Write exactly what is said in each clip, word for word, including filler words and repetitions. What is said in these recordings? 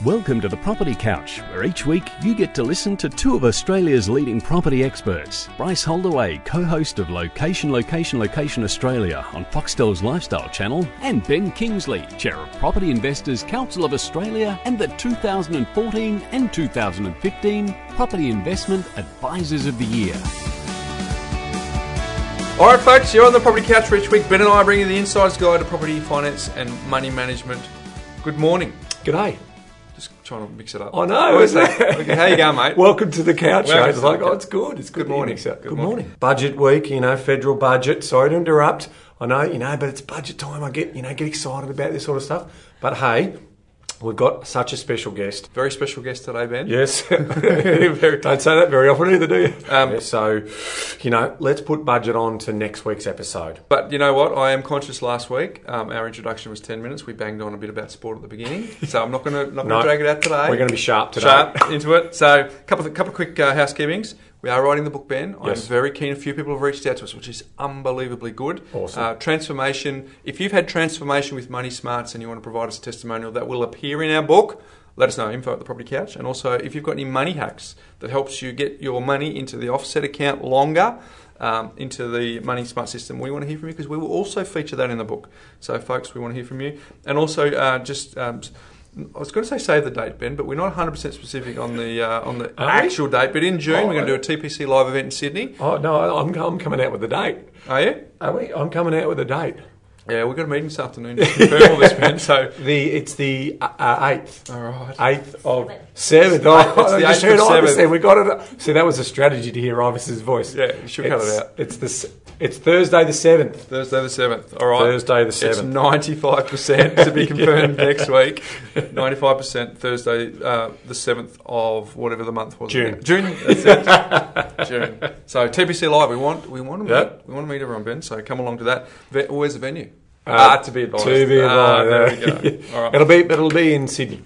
Welcome to the Property Couch, where each week you get to listen to two of Australia's leading property experts. Bryce Holdaway, co-host of Location, Location, Location Australia on Foxtel's Lifestyle Channel, and Ben Kingsley, chair of Property Investors Council of Australia and the two thousand fourteen and two thousand fifteen Property Investment Advisors of the Year. All right, folks, you're on the Property Couch for each week. Ben and I bring you the insider's guide to property finance and money management. Good morning. G'day. Just trying to mix it up. I know, isn't it? Okay, how you going, mate? Welcome to the couch. Welcome It's to like, the oh, couch. it's good. It's good. Good morning. Good, Good morning. morning. Budget week, you know, federal budget. Sorry to interrupt. I know, you know, but it's budget time. I get, you know, get excited about this sort of stuff. But hey, we've got such a special guest. Very special guest today, Ben. Yes. Very- Don't say that very often either, do you? Um, Yeah, so, you know, let's put budget on to next week's episode. But you know what? I am conscious last week. Um, our introduction was ten minutes. We banged on a bit about sport at the beginning. So I'm not going to not No, going to drag it out today. We're going to be sharp today. Sharp into it. So a couple of, couple of quick uh, housekeepings. We are writing the book, Ben. Yes. I'm very keen. A few people have reached out to us, which is unbelievably good. Awesome. Uh, transformation. If you've had transformation with Money Smarts and you want to provide us a testimonial, that will appear in our book. Let us know, info at the Property Couch. And also, if you've got any money hacks that helps you get your money into the offset account longer, um, into the Money Smart system, we want to hear from you because we will also feature that in the book. So, folks, we want to hear from you. And also, uh, just... Um, I was going to say save the date, Ben, but we're not one hundred percent specific on the uh, on the Are we? actual date. But in June, Oh, we're going to do a T P C live event in Sydney. Oh, no, I'm, I'm coming out with a date. Are you? Are we? I'm coming out with a date. Yeah, we've got a meeting this afternoon to confirm all this, Ben. So, The It's the uh, uh, eighth. all right. Eighth of seventh. Oh, It's the I just eighth heard of Ivis seventh. there. We got it. See, that was a strategy to hear Ivis's voice. Yeah, you should cut It's- it out. It's the s- it's Thursday the seventh. Thursday the seventh. All right. Thursday the It's seventh. ninety-five percent to be confirmed next week. ninety-five percent Thursday uh, the seventh of whatever the month was. June. June. That's it. June. So T P C live. We want we want to meet Yep. we want to meet everyone, Ben. So come along to that. Ve- Where's the venue? Uh, ah, to be advised. To be Ah, advised. there we go. All right. It'll be it'll be in Sydney.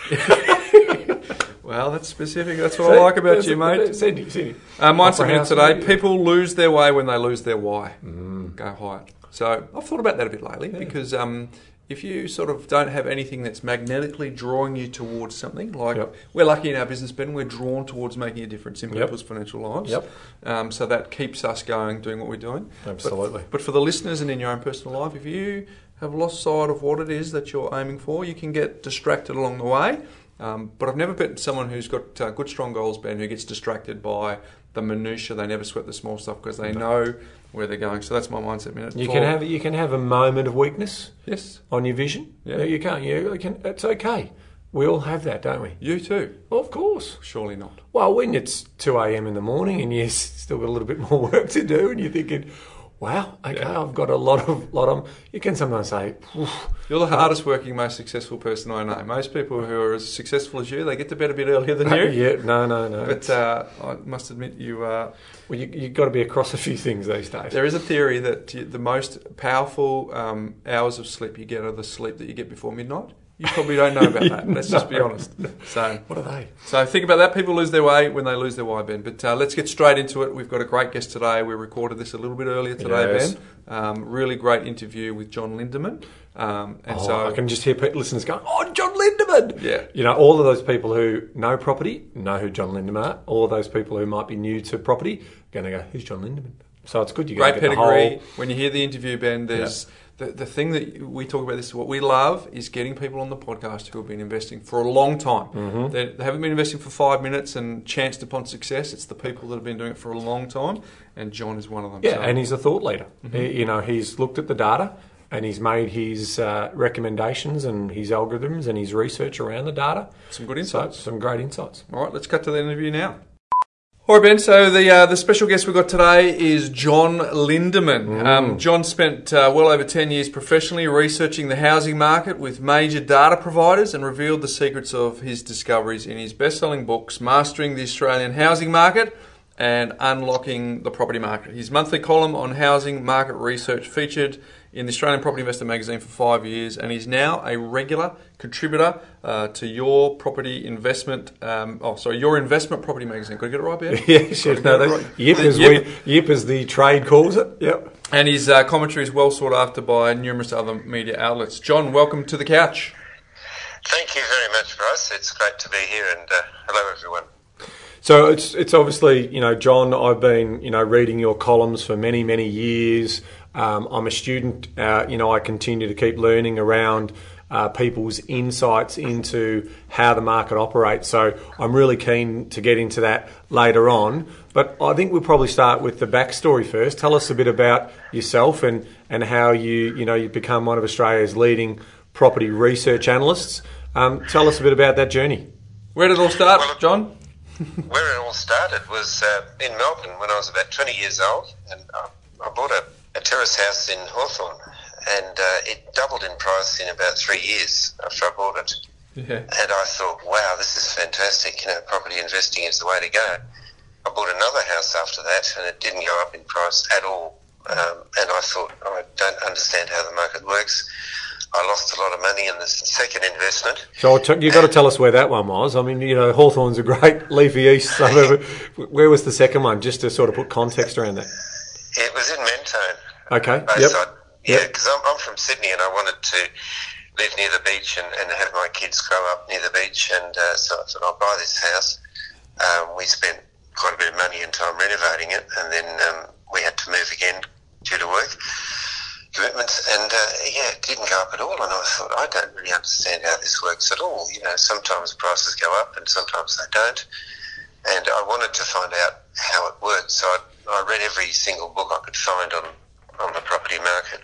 Well, that's specific. That's what I like about you, mate. Sydney, Sydney. Uh, mindset Opera minute House, today. maybe. People lose their way when they lose their why. Mm. Go Hyatt. So I've thought about that a bit lately because um, if you sort of don't have anything that's magnetically drawing you towards something, like Yep. we're lucky in our business, Ben, we're drawn towards making a difference in Yep. people's financial lives. Yep. Um, so that keeps us going, doing what we're doing. Absolutely. But, but for the listeners and in your own personal life, if you have lost sight of what it is that you're aiming for, you can get distracted along the way. Um, but I've never met someone who's got uh, good, strong goals, Ben, who gets distracted by the minutiae. They never sweat the small stuff because they know where they're going. So that's my mindset minute. You for- can have you can have a moment of weakness Yes, on your vision. Yeah. No, you can't. You can. It's okay. We all have that, don't we? you too. Well, of course. Surely not. Well, when it's two a.m. in the morning and you've still got a little bit more work to do, and you're thinking, "Wow, okay, Yeah. I've got a lot of lot of." You can sometimes say, "Oof." You're the hardest working, most successful person I know. Most people who are as successful as you, they get to bed a bit earlier than you. yeah, no, no, no. But uh, I must admit, you. Uh, well, you you've got to be across a few things these days. there is a theory that you, the most powerful um, hours of sleep you get are the sleep that you get before midnight. You probably don't know about that. Let's just be honest. So, What are they? so think about that. People lose their way when they lose their why, Ben. But uh, let's get straight into it. We've got a great guest today. We recorded this a little bit earlier today, Yes. Ben. Um, really great interview with John Lindemann. Um, and Oh, so I can just hear pe- listeners going, "Oh, John Lindemann!" Yeah. You know, all of those people who know property know who John Lindemann are. All of those people who might be new to property going to go, "Who's John Lindemann?" So it's good you great get the pedigree. whole. When you hear the interview, Ben, there's the, the thing that we talk about. This is what we love is getting people on the podcast who have been investing for a long time. Mm-hmm. They, they haven't been investing for five minutes and chanced upon success. It's the people that have been doing it for a long time, and John is one of them. Yeah, So- and he's a thought leader. He, you know, he's looked at the data and he's made his uh, recommendations and his algorithms and his research around the data. some good So, insights. some great insights. All right, let's cut to the interview now. All right, Ben. So the uh, the special guest we've got today is John Lindemann. Mm. Um, John spent uh, well over ten years professionally researching the housing market with major data providers and revealed the secrets of his discoveries in his best-selling books, Mastering the Australian Housing Market and Unlocking the Property Market. His monthly column on housing market research featured in the Australian Property Investor magazine for five years, and he's now a regular contributor uh, to Your Property Investment. Um, oh, sorry, Your Investment Property magazine. Got to get it right, Ben? Yeah, sure. Got to No, get it that's, right. yip, The as Yip. we, yip as the trade calls it. Yep. And his uh, commentary is well sought after by numerous other media outlets. John, welcome to the couch. Thank you very much, Bryce. It's great to be here, and uh, hello, everyone. So it's it's obviously, you know, John, I've been, you know, reading your columns for many, many years. Um, I'm a student, uh, you know, I continue to keep learning around uh, people's insights into how the market operates. So I'm really keen to get into that later on. But I think we'll probably start with the backstory first. Tell us a bit about yourself and, and how you, you know, you've become one of Australia's leading property research analysts. Um, tell us a bit about that journey. Where did it all start, well, John? Where it all started was uh, in Melbourne when I was about twenty years old, and I, I bought a, a terrace house in Hawthorn, and uh, it doubled in price in about three years after I bought it. Yeah. And I thought, wow, this is fantastic. You know, property investing is the way to go. I bought another house after that, and it didn't go up in price at all. Um, and I thought, I don't understand how the market works. I lost a lot of money in the second investment. So you've got to tell us where that one was. I mean, you know, Hawthorn's a great leafy east suburb. Where was the second one, just to sort of put context around that? It was in Mentone. Okay, Uh, yep. so, yeah, Yep. because I'm, I'm from Sydney, and I wanted to live near the beach and, and have my kids grow up near the beach, and uh, so I thought I'll buy this house. Um, we spent quite a bit of money and time renovating it, and then um, we had to move again due to work commitments, and uh, yeah, it didn't go up at all. And I thought, I don't really understand how this works at all. You know, sometimes prices go up and sometimes they don't, and I wanted to find out how it worked. So I, I read every single book I could find on on the property market,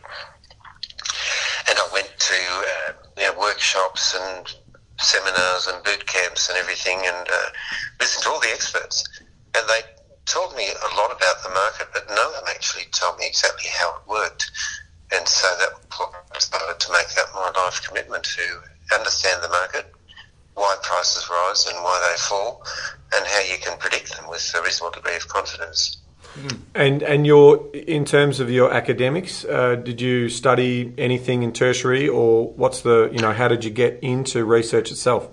and I went to uh, you know, workshops and seminars and boot camps and everything, and uh, listened to all the experts, and they told me a lot about the market, but none of them actually told me exactly how it worked. And so that I started to make that my life commitment to understand the market, why prices rise and why they fall, and how you can predict them with a reasonable degree of confidence. And and your in terms of your academics, uh, did you study anything in tertiary, or what's the, you know, how did you get into research itself?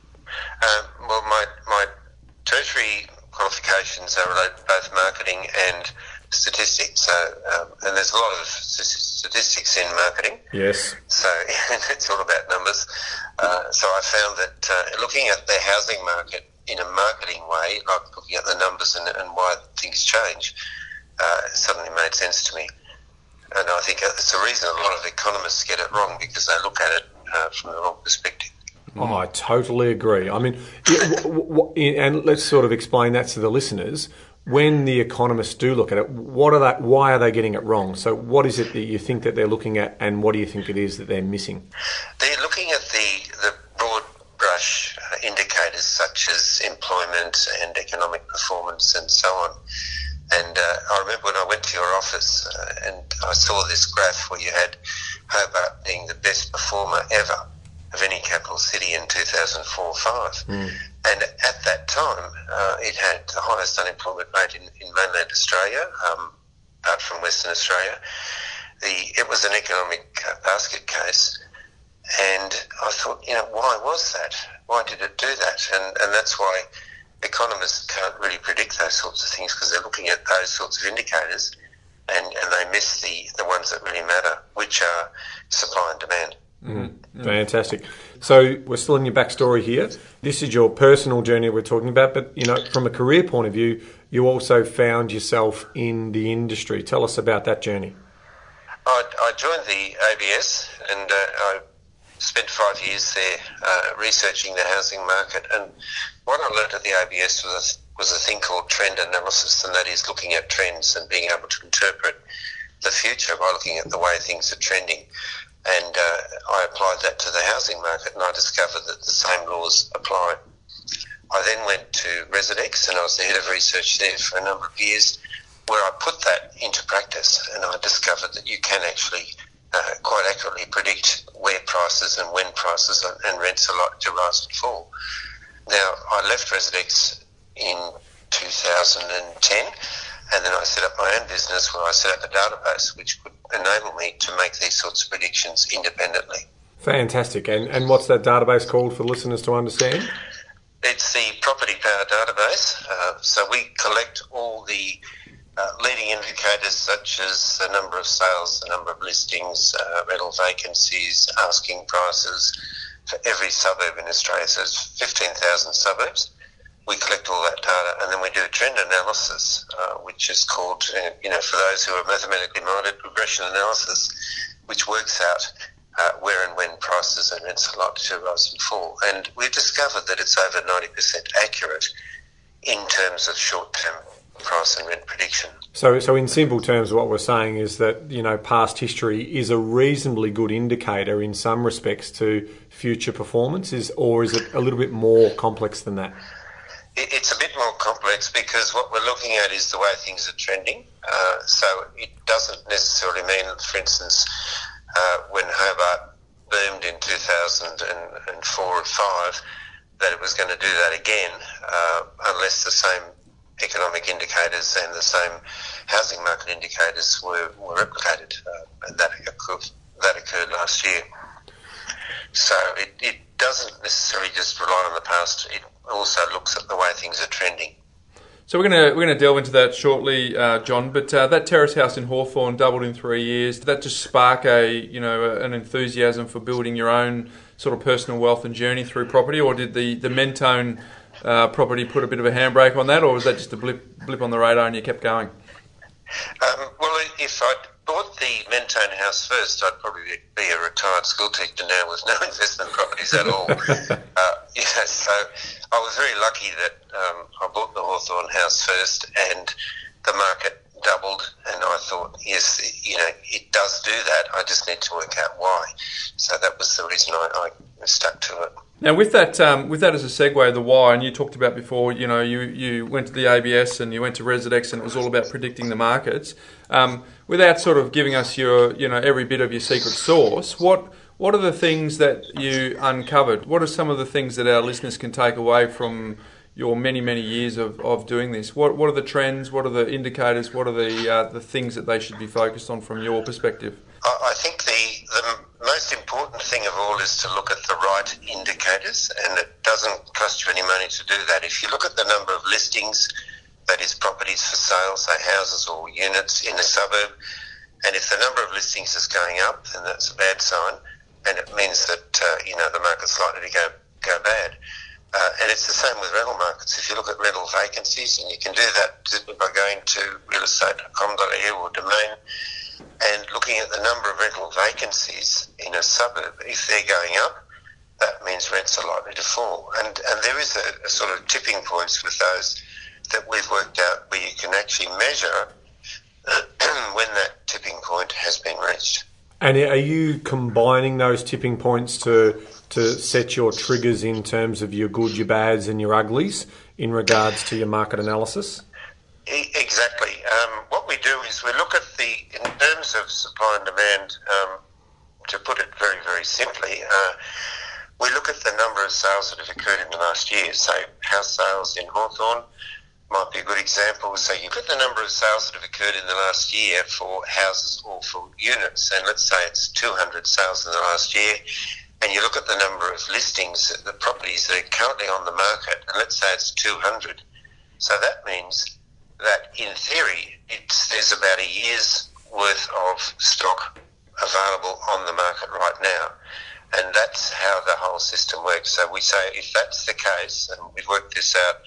Um, well, my my tertiary qualifications are related to both marketing and statistics. So, um, and there's a lot of statistics in marketing. Yes. So it's all about numbers. Uh, so I found that uh, looking at the housing market in a marketing way, like looking at the numbers and, and why things change, uh, suddenly made sense to me. And I think it's the reason a lot of economists get it wrong, because they look at it uh, from the wrong perspective. Oh, I totally agree. I mean, it, w- w- and let's sort of explain that to the listeners. When the economists do look at it, what are they, why are they getting it wrong? So what is it that you think that they're looking at, and what do you think it is that they're missing? They're looking at the, the broad brush uh, indicators such as employment and economic performance and so on. And uh, I remember when I went to your office uh, and I saw this graph where you had Hobart being the best performer ever of any capital city in two thousand four five. Mm. And at that time, uh, it had the highest unemployment rate in, in mainland Australia, um, apart from Western Australia. The, it was an economic uh, basket case. And I thought, you know, why was that? Why did it do that? And, and that's why economists can't really predict those sorts of things, because they're looking at those sorts of indicators and, and they miss the, the ones that really matter, which are supply and demand. Mm, fantastic. So we're still in your backstory here. This is your personal journey we're talking about, but, you know, from a career point of view, you also found yourself in the industry. Tell us about that journey. I, I joined the A B S and uh, I spent five years there uh, researching the housing market. And what I learned at the A B S was a, was a thing called trend analysis, and that is looking at trends and being able to interpret the future by looking at the way things are trending. And uh, I applied that to the housing market, and I discovered that the same laws apply. I then went to Residex, and I was the head of research there for a number of years, where I put that into practice, and I discovered that you can actually uh, quite accurately predict where prices and when prices and rents are likely to rise and fall. Now, I left Residex in two thousand ten, and then I set up my own business where I set up a database which could enable me to make these sorts of predictions independently. Fantastic. And and what's that database called for listeners to understand? It's the Property Power database. Uh, so we collect all the uh, leading indicators such as the number of sales, the number of listings, uh, rental vacancies, asking prices, for every suburb in Australia. So it's fifteen thousand suburbs. We collect all that data, and then we do a trend analysis, uh, which is called, uh, you know, for those who are mathematically minded, regression analysis, which works out uh, where and when prices and rents are likely to rise and fall. And we've discovered that it's over ninety percent accurate in terms of short-term price and rent prediction. So, so in simple terms, what we're saying is that, you know, past history is a reasonably good indicator in some respects to future performance, is, or is it a little bit more complex than that? It's a bit more complex because what we're looking at is the way things are trending. Uh, so it doesn't necessarily mean, for instance, uh, when Hobart boomed in two thousand four or five, that it was going to do that again, uh, unless the same economic indicators and the same housing market indicators were, were replicated. Uh, and that occurred, that occurred last year. So it, it doesn't necessarily just rely on the past. It also looks at the way things are trending. So we're going to we're going to delve into that shortly, uh, John. But uh, that terrace house in Hawthorn doubled in three years. Did that just spark a you know an enthusiasm for building your own sort of personal wealth and journey through property, or did the the Mentone uh, property put a bit of a handbrake on that, or was that just a blip blip on the radar and you kept going? Um, well, if I'd bought the Mentone house first, I'd probably be a retired school teacher now with no investment properties at all. uh, yeah, so I was very lucky that um, I bought the Hawthorn house first and the market doubled, and I thought, yes, you know, it does do that. I just need to work out why. So that was the reason I, I stuck to it. Now, with that, um, with that as a segue, the why, and you talked about before, you know, you, you went to the A B S and you went to Residex, and it was all about predicting the markets. Um, without sort of giving us your, you know, every bit of your secret sauce, what what are the things that you uncovered? What are some of the things that our listeners can take away from your many many years of, of doing this? What what are the trends? What are the indicators? What are the uh, the things that they should be focused on from your perspective? I think the the most important thing of all is to look at the right indicators, and it doesn't cost you any money to do that. If you look at the number of listings, that is properties for sale, say houses or units in a suburb, and if the number of listings is going up, then that's a bad sign, and it means that uh, you know the market's likely to go go bad. Uh, and it's the same with rental markets. If you look at rental vacancies, and you can do that by going to real estate dot com dot a u or Domain, and looking at the number of rental vacancies in a suburb, if they're going up, that means rents are likely to fall. And and there is a, a sort of tipping points with those that we've worked out where you can actually measure when that tipping point has been reached. And are you combining those tipping points to to set your triggers in terms of your good, your bads and your uglies in regards to your market analysis? Exactly. Um, what we do is we look at the, in terms of supply and demand, um, to put it very, very simply, uh, we look at the number of sales that have occurred in the last year. So house sales in Hawthorn might be a good example. So you look at the number of sales that have occurred in the last year for houses or for units, and let's say it's two hundred sales in the last year, and you look at the number of listings, the properties that are currently on the market, and let's say it's two hundred. So that means that in theory, it's, there's about a year's worth of stock available on the market right now. And that's how the whole system works. So we say if that's the case, and we've worked this out,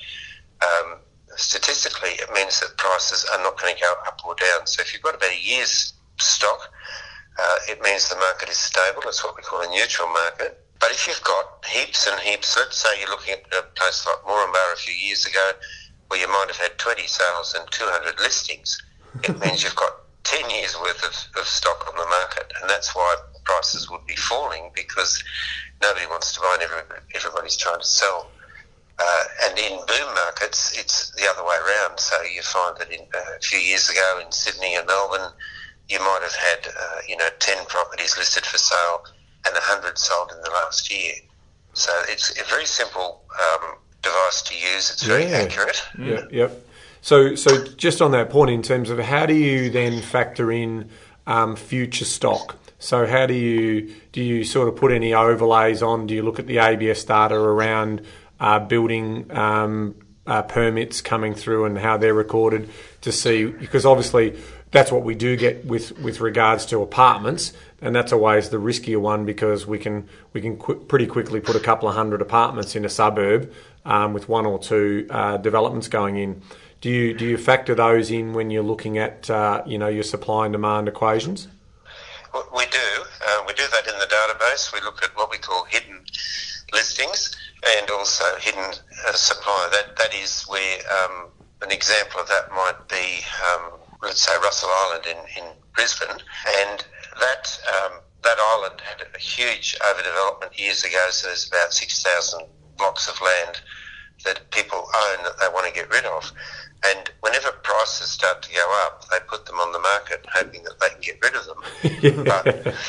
um, statistically, it means that prices are not going to go up or down. So if you've got about a year's stock, uh, it means the market is stable. It's what we call a neutral market. But if you've got heaps and heaps, let's say you're looking at a place like Moranbah a few years ago, where you might have had twenty sales and two hundred listings, it means you've got ten years worth of, of stock on the market, and that's why prices would be falling, because nobody wants to buy and everybody, everybody's trying to sell. Uh, and in boom markets, it's the other way around. So you find that in, uh, a few years ago in Sydney and Melbourne, you might have had uh, you know ten properties listed for sale and one hundred sold in the last year. So it's a very simple um, device to use. It's very yeah. accurate. Yeah, yep. So, so just on that point, in terms of how do you then factor in um, future stock? So, how do you do you sort of put any overlays on? Do you look at the A B S data around uh, building um, uh, permits coming through and how they're recorded to see? Because obviously, that's what we do get with, with regards to apartments, and that's always the riskier one because we can we can qu- pretty quickly put a couple of hundred apartments in a suburb um, with one or two uh, developments going in. Do you do you factor those in when you're looking at uh, you know your supply and demand equations? We do. Uh, we do that in the database. We look at what we call hidden listings and also hidden uh, supply. That that is where um, an example of that might be, um, let's say, Russell Island in, in Brisbane, and that um, that island had a huge overdevelopment years ago. So there's about six thousand blocks of land that people own that they want to get rid of. And whenever prices start to go up, they put them on the market hoping that they can get rid of them. But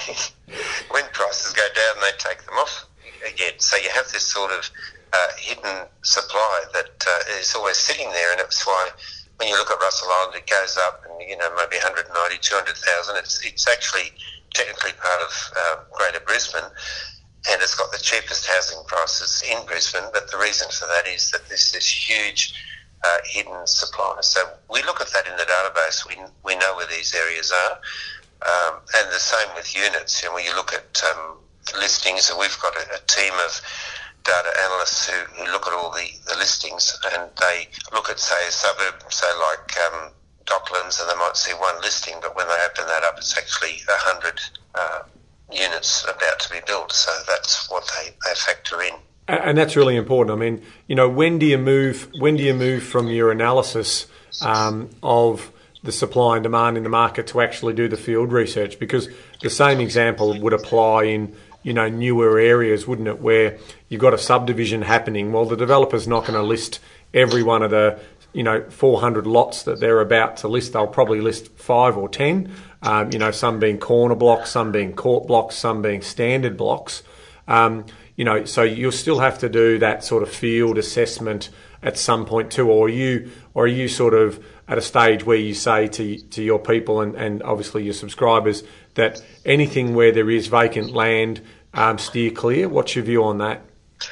when prices go down, they take them off again. So you have this sort of uh, hidden supply that uh, is always sitting there, and it's why when you look at Russell Island, it goes up and, you know, maybe one hundred ninety, two hundred thousand. It's, it's actually technically part of uh, Greater Brisbane, and it's got the cheapest housing prices in Brisbane, but the reason for that is that there's this huge Uh, hidden supply. So we look at that in the database. We we know where these areas are, um, and the same with units. And when you look at um, listings, and we've got a, a team of data analysts who, who look at all the, the listings, and they look at, say, a suburb, say like um, Docklands, and they might see one listing, but when they open that up, it's actually a hundred uh, units about to be built. So that's what they, they factor in. And that's really important. I mean, you know, when do you move? When do you move from your analysis um, of the supply and demand in the market to actually do the field research? Because the same example would apply in, you know, newer areas, wouldn't it? Where you've got a subdivision happening. Well, the developer's not going to list every one of the, you know, four hundred lots that they're about to list. They'll probably list five or ten. Um, you know, some being corner blocks, some being court blocks, some being standard blocks. Um, You know, so you'll still have to do that sort of field assessment at some point too, or are you, or are you sort of at a stage where you say to to your people and, and obviously your subscribers that anything where there is vacant land, um, steer clear? What's your view on that?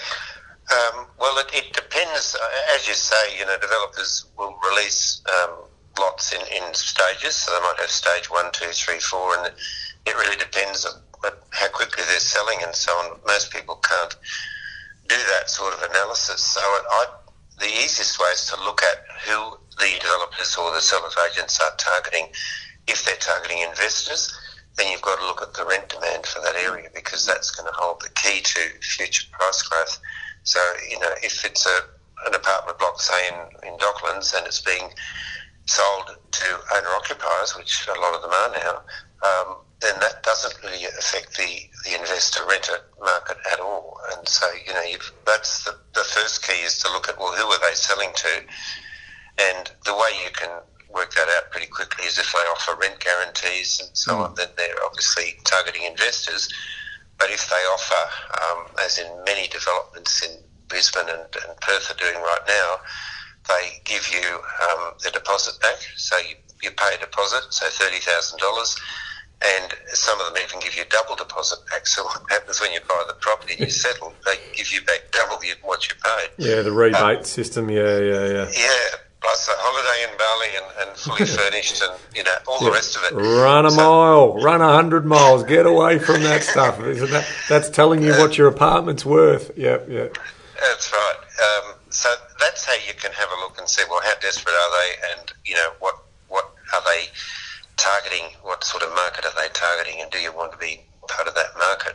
Um, well, it, it depends. As you say, you know, developers will release um, lots in, in stages, so they might have stage one, two, three, four, and it really depends on how quickly they're selling and so on. Most people can't do that sort of analysis. So I, the easiest way is to look at who the developers or the sellers agents are targeting. If they're targeting investors, then you've got to look at the rent demand for that area, because that's going to hold the key to future price growth. So, you know, if it's a an apartment block, say in, in Docklands, and it's being sold to owner-occupiers, which a lot of them are now, um, then that doesn't really affect the, the investor-renter market at all. And so, you know, you've, that's the, the first key, is to look at, well, who are they selling to? And the way you can work that out pretty quickly is if they offer rent guarantees and so mm. on, then they're obviously targeting investors. But if they offer, um, as in many developments in Brisbane and, and Perth are doing right now, they give you um, the deposit back. So you, you pay a deposit, so thirty thousand dollars, and some of them even give you double deposit back. So what happens when you buy the property and you settle, they give you back double what you paid. Yeah, the rebate um, system, yeah, yeah, yeah. Yeah, plus a holiday in Bali and, and fully furnished and, you know, all yeah. the rest of it. Run a so, mile, run a hundred miles, get away from that stuff. Isn't that, that's telling you uh, what your apartment's worth. Yeah, yeah. That's right. Um, so that's how you can have a look and see, well, how desperate are they, and, you know, what, what are they targeting, what sort of market are they targeting, and do you want to be part of that market?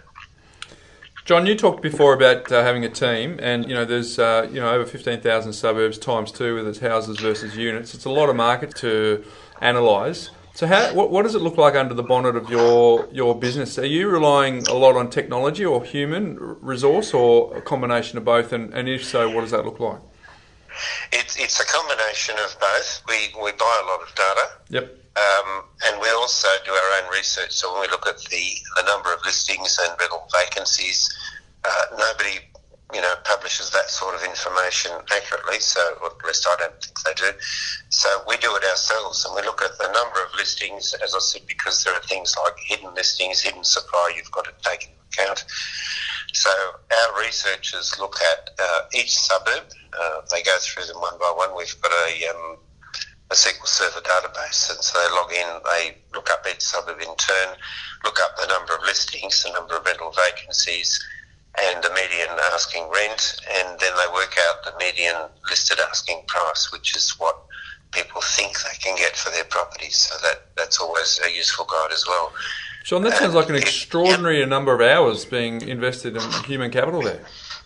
John, you talked before about uh, having a team, and you know there's uh, you know over fifteen thousand suburbs times two with its houses versus units. It's a lot of market to analyse. So how what, what does it look like under the bonnet of your your business? Are you relying a lot on technology or human resource, or a combination of both? And, and if so, what does that look like? It's it's a combination of both. We we buy a lot of data. Yep. Um, and we also do our own research. So when we look at the, the number of listings and rental vacancies, uh, nobody, you know, publishes that sort of information accurately. So, or at least I don't think they do. So we do it ourselves, and we look at the number of listings, as I said, because there are things like hidden listings, hidden supply you've got to take into account. So our researchers look at uh, each suburb. Uh, they go through them one by one. We've got a um, a S Q L Server database, and so they log in, they look up each suburb in turn, look up the number of listings, the number of rental vacancies, and the median asking rent, and then they work out the median listed asking price, which is what people think they can get for their properties. So that, that's always a useful guide as well. Sean, that sounds like an extraordinary yeah. number of hours being invested in human capital there.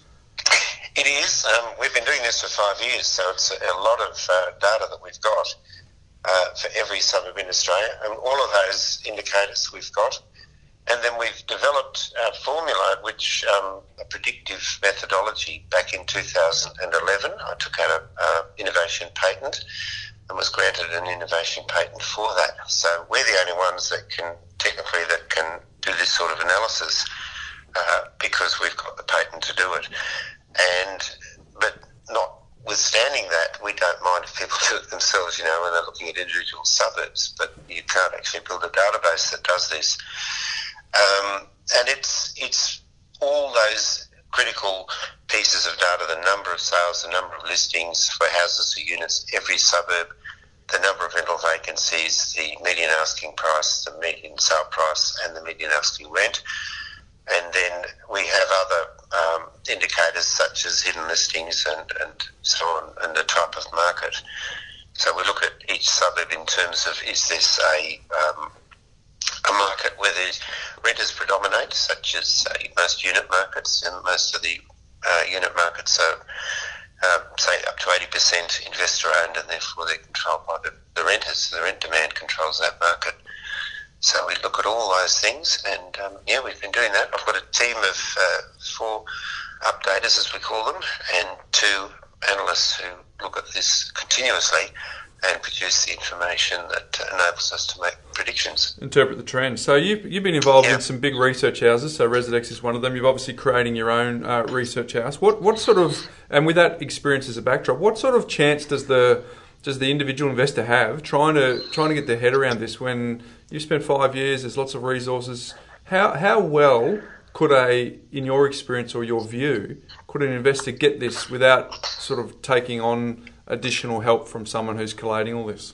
It is. Um, we've been doing this for five years, so it's a lot of uh, data that we've got uh, for every suburb in Australia, and all of those indicators we've got. And then we've developed a formula, which um, a predictive methodology back in two thousand eleven. I took out an uh, innovation patent and was granted an innovation patent for that. So we're the only ones that can, technically, that can do this sort of analysis uh, because we've got the patent to do it. And but notwithstanding that, we don't mind if people do it themselves, you know, when they're looking at individual suburbs, but you can't actually build a database that does this. Um, and it's it's all those critical pieces of data, the number of sales, the number of listings for houses or units, every suburb, the number of rental vacancies, the median asking price, the median sale price, and the median asking rent. And then we have other um, indicators such as hidden listings and, and so on, and the type of market. So we look at each suburb in terms of, is this a um, a market where the renters predominate, such as say, most unit markets, and most of the uh, unit markets are, uh, say, up to eighty percent investor-owned, and therefore they're controlled by the, the renters. The rent demand controls that market. So we look at all those things, and um, yeah, we've been doing that. I've got a team of uh, four updaters, as we call them, and two analysts who look at this continuously and produce the information that enables us to make predictions. Interpret the trends. So you've, you've been involved yeah. in some big research houses, so Residex is one of them. You're obviously creating your own uh, research house. What what sort of, and with that experience as a backdrop, what sort of chance does the does the individual investor have trying to trying to get their head around this when you've spent five years, there's lots of resources? How how well could a, in your experience or your view, could an investor get this without sort of taking on additional help from someone who's collating all this?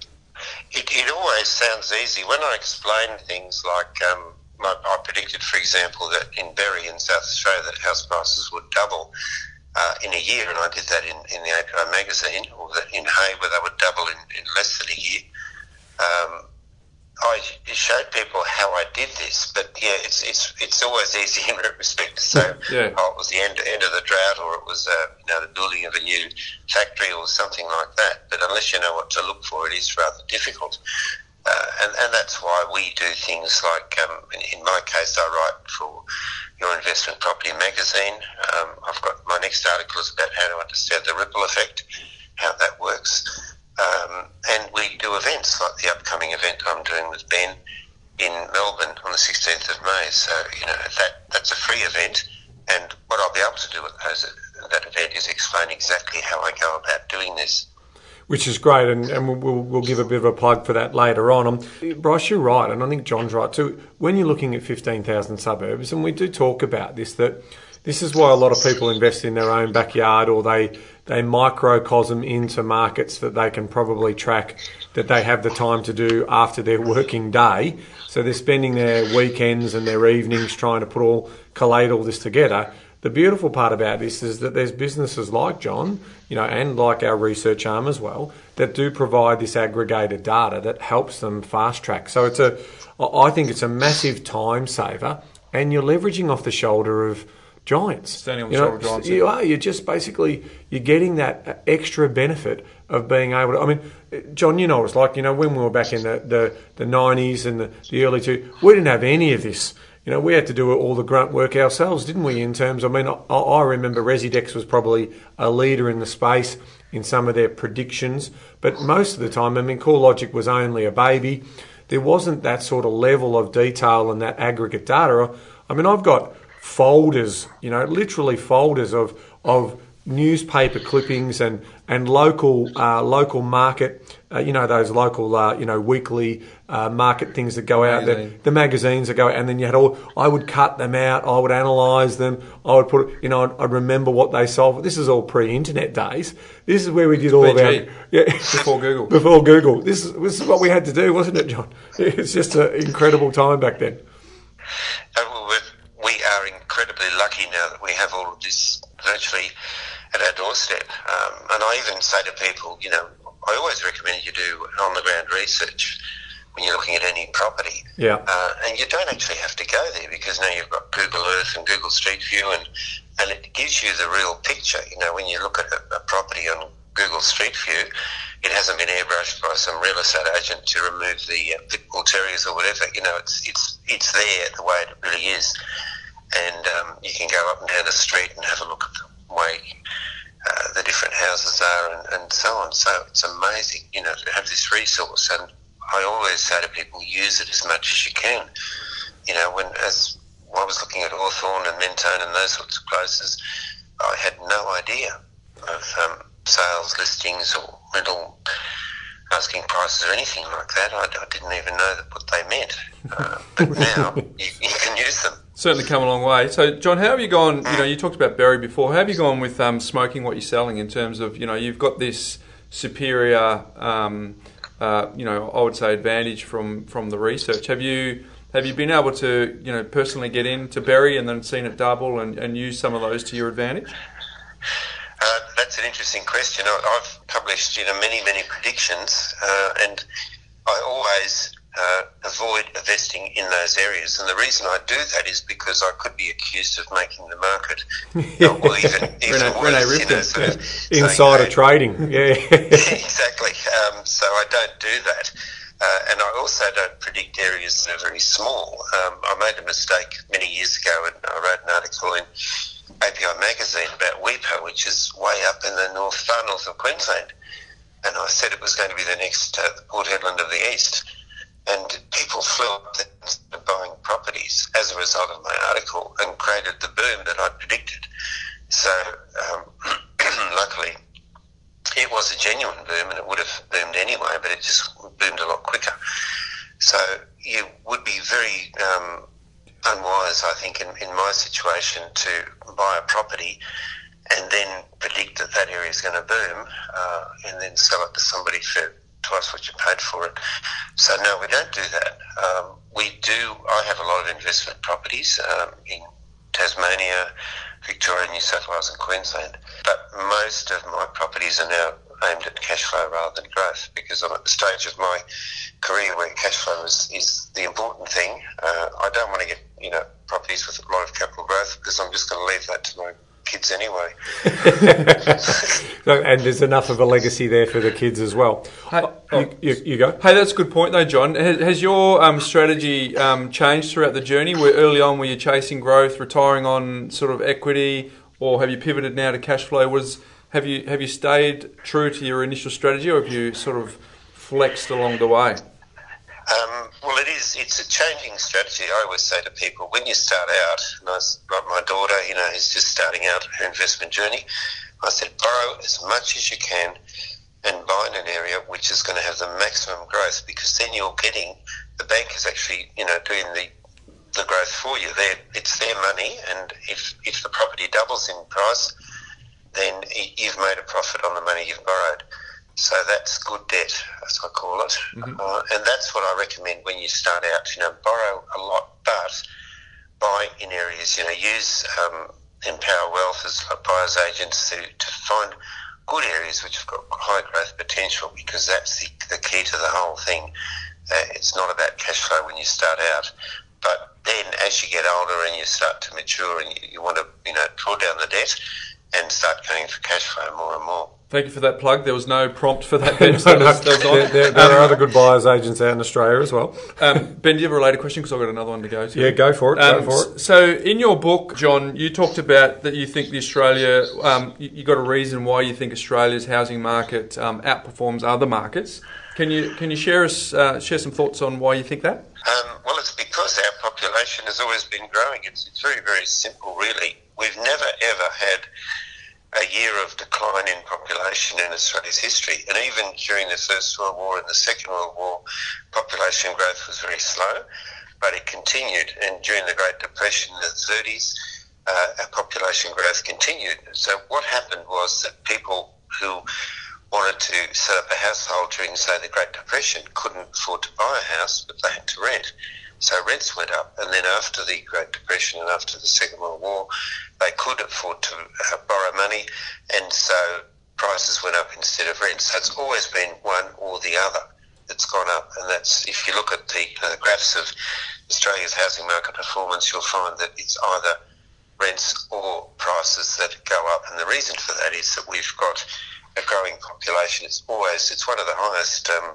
It, it always sounds easy. When I explain things like, um, I, I predicted, for example, that in Berry in South Australia that house prices would double uh, in a year, and I did that in, in the A P I magazine, or that in Hay where they would double in, in less than a year. Um, I showed people how I did this, but yeah, it's it's it's always easy in retrospect to say, yeah. oh, it was the end end of the drought, or it was uh, you know the building of a new factory, or something like that. But unless you know what to look for, it is rather difficult, uh, and and that's why we do things like, um, in, in my case, I write for Your Investment Property magazine. Um, I've got my next article is about how to understand the ripple effect, how that works. Um, and we do events like the upcoming event I'm doing with Ben in Melbourne on the sixteenth of May. So, you know, that that's a free event, and what I'll be able to do at those, that event is explain exactly how I go about doing this. Which is great, and, and we'll, we'll give a bit of a plug for that later on. Um, Bryce, you're right, and I think John's right too. When you're looking at fifteen thousand suburbs, and we do talk about this, that this is why a lot of people invest in their own backyard, or they they microcosm into markets that they can probably track, that they have the time to do after their working day. So they're spending their weekends and their evenings trying to put all, collate all this together. The beautiful part about this is that there's businesses like John, you know, and like our research arm as well, that do provide this aggregated data that helps them fast track. So it's a, I think it's a massive time saver, and you're leveraging off the shoulder of giants. Standing on the you shoulder know, of giants. You are. You're just basically, you're getting that extra benefit of being able to, I mean, John, you know what it's like, you know, when we were back in the, the, the nineties and the, the early two, we didn't have any of this. You know, we had to do all the grunt work ourselves, didn't we, in terms, I mean, I, I remember Residex was probably a leader in the space in some of their predictions, but most of the time, I mean, CoreLogic was only a baby. There wasn't that sort of level of detail and that aggregate data. I mean, I've got folders, you know, literally folders of of newspaper clippings and and local uh, local market, uh, you know, those local uh, you know weekly uh, market things that go out there, the magazines that go out, and then you had all. I would cut them out. I would analyse them. I would put, you know, I'd, I'd remember what they sold. This is all pre-internet days. This is where we did all of our yeah before Google. Before Google. This is this is what we had to do, wasn't it, John? It's just an incredible time back then. Uh, well, we are incredibly lucky now that we have all of this virtually at our doorstep. Um, and I even say to people, you know, I always recommend you do on-the-ground research when you're looking at any property. Yeah. Uh, and you don't actually have to go there because now you've got Google Earth and Google Street View, and, and it gives you the real picture. You know, when you look at a, a property on Google Street View, it hasn't been airbrushed by some real estate agent to remove the uh, pitbull terriers or whatever. You know, it's it's it's there the way it really is. And um, you can go up and down the street and have a look at the way uh, the different houses are and, and so on. So it's amazing, you know, to have this resource. And I always say to people, use it as much as you can. You know, when as I was looking at Hawthorn and Mentone and those sorts of places, I had no idea of um, sales listings or rental asking prices or anything like that. I, I didn't even know that what they meant. Uh, but now you, you can use them. Certainly come a long way. So, John, how have you gone, you know, you talked about Berry before, how have you gone with um, smoking what you're selling in terms of, you know, you've got this superior, um, uh, you know, I would say advantage from, from the research. Have you have you been able to, you know, personally get into Berry and then seen it double and, and use some of those to your advantage? Uh, that's an interesting question. I, I've published, you know, many, many predictions, uh, and I always uh, avoid investing in those areas. And the reason I do that is because I could be accused of making the market, yeah. or even, even Rene, worse, Rene you know, sort of insider saying, trading. Yeah, exactly. Um, so I don't do that. Uh, and I also don't predict areas that are very small. Um, I made a mistake many years ago, and I wrote an article in A P I magazine about Weipa, which is way up in the north, far north of Queensland. And I said it was going to be the next uh, Port Hedland of the East. And people flew up there and started buying properties as a result of my article and created the boom that I predicted. So um, luckily, it was a genuine boom, and it would have boomed anyway, but it just boomed a lot quicker. So you would be very um, unwise, I think, in, in my situation to buy a property and then predict that that area is going to boom uh, and then sell it to somebody for twice what you paid for it. So no, we don't do that. Um, we do, I have a lot of investment properties um, in Tasmania, Victoria, New South Wales and Queensland, but most of my properties are now aimed at cash flow rather than growth, because I'm at the stage of my career where cash flow is, is the important thing. Uh, I don't want to get, you know, properties with a lot of capital growth, because I'm just going to leave that to my kids anyway. And there's enough of a legacy there for the kids as well. Hey, oh, you, you, you go. Hey, that's a good point though, John. Has, has your um, strategy um, changed throughout the journey? Where early on were you chasing growth, retiring on sort of equity, or have you pivoted now to cash flow? Was have you have you stayed true to your initial strategy, or have you sort of flexed along the way? Um, well, it is. It's a changing strategy. I always say to people, when you start out, and I, like my daughter, you know, who's just starting out her investment journey, I said, borrow as much as you can and buy in an area which is going to have the maximum growth, because then you're getting, the bank is actually, you know, doing the the growth for you. They're, it's their money, and if, if the property doubles in price, then you've made a profit on the money you've borrowed. So that's good debt, as I call it. Mm-hmm. Uh, and that's what I recommend when you start out. You know, borrow a lot, but buy in areas, you know, use um, Empower Wealth as buyer's agents to, to find good areas which have got high growth potential, because that's the, the key to the whole thing. Uh, it's not about cash flow when you start out, but then as you get older and you start to mature and you, you want to, you know, draw down the debt and start going for cash flow more and more. Thank you for that plug. There was no prompt for that, Ben. no, no, that was, that was there, there, there um, are other good buyers agents out in Australia as well. um, Ben, do you have a related question? Because I've got another one to go to. Yeah, go for it. Um, go for it. So, in your book, John, you talked about that you think the Australia, um, you, you got a reason why you think Australia's housing market um, outperforms other markets. Can you can you share us uh, share some thoughts on why you think that? Um, well, it's because our population has always been growing. It's, it's very very simple, really. We've never ever had a year of decline in population in Australia's history. And even during the First World War and the Second World War, population growth was very slow, but it continued. And during the Great Depression in the thirties, uh, our population growth continued. So what happened was that people who wanted to set up a household during, say, the Great Depression couldn't afford to buy a house, but they had to rent. So rents went up, and then after the Great Depression and after the Second World War, they could afford to uh, borrow money, and so prices went up instead of rent. So it's always been one or the other that's gone up, and that's, if you look at the uh, graphs of Australia's housing market performance, you'll find that it's either rents or prices that go up, and the reason for that is that we've got a growing population. It's always, it's one of the highest um,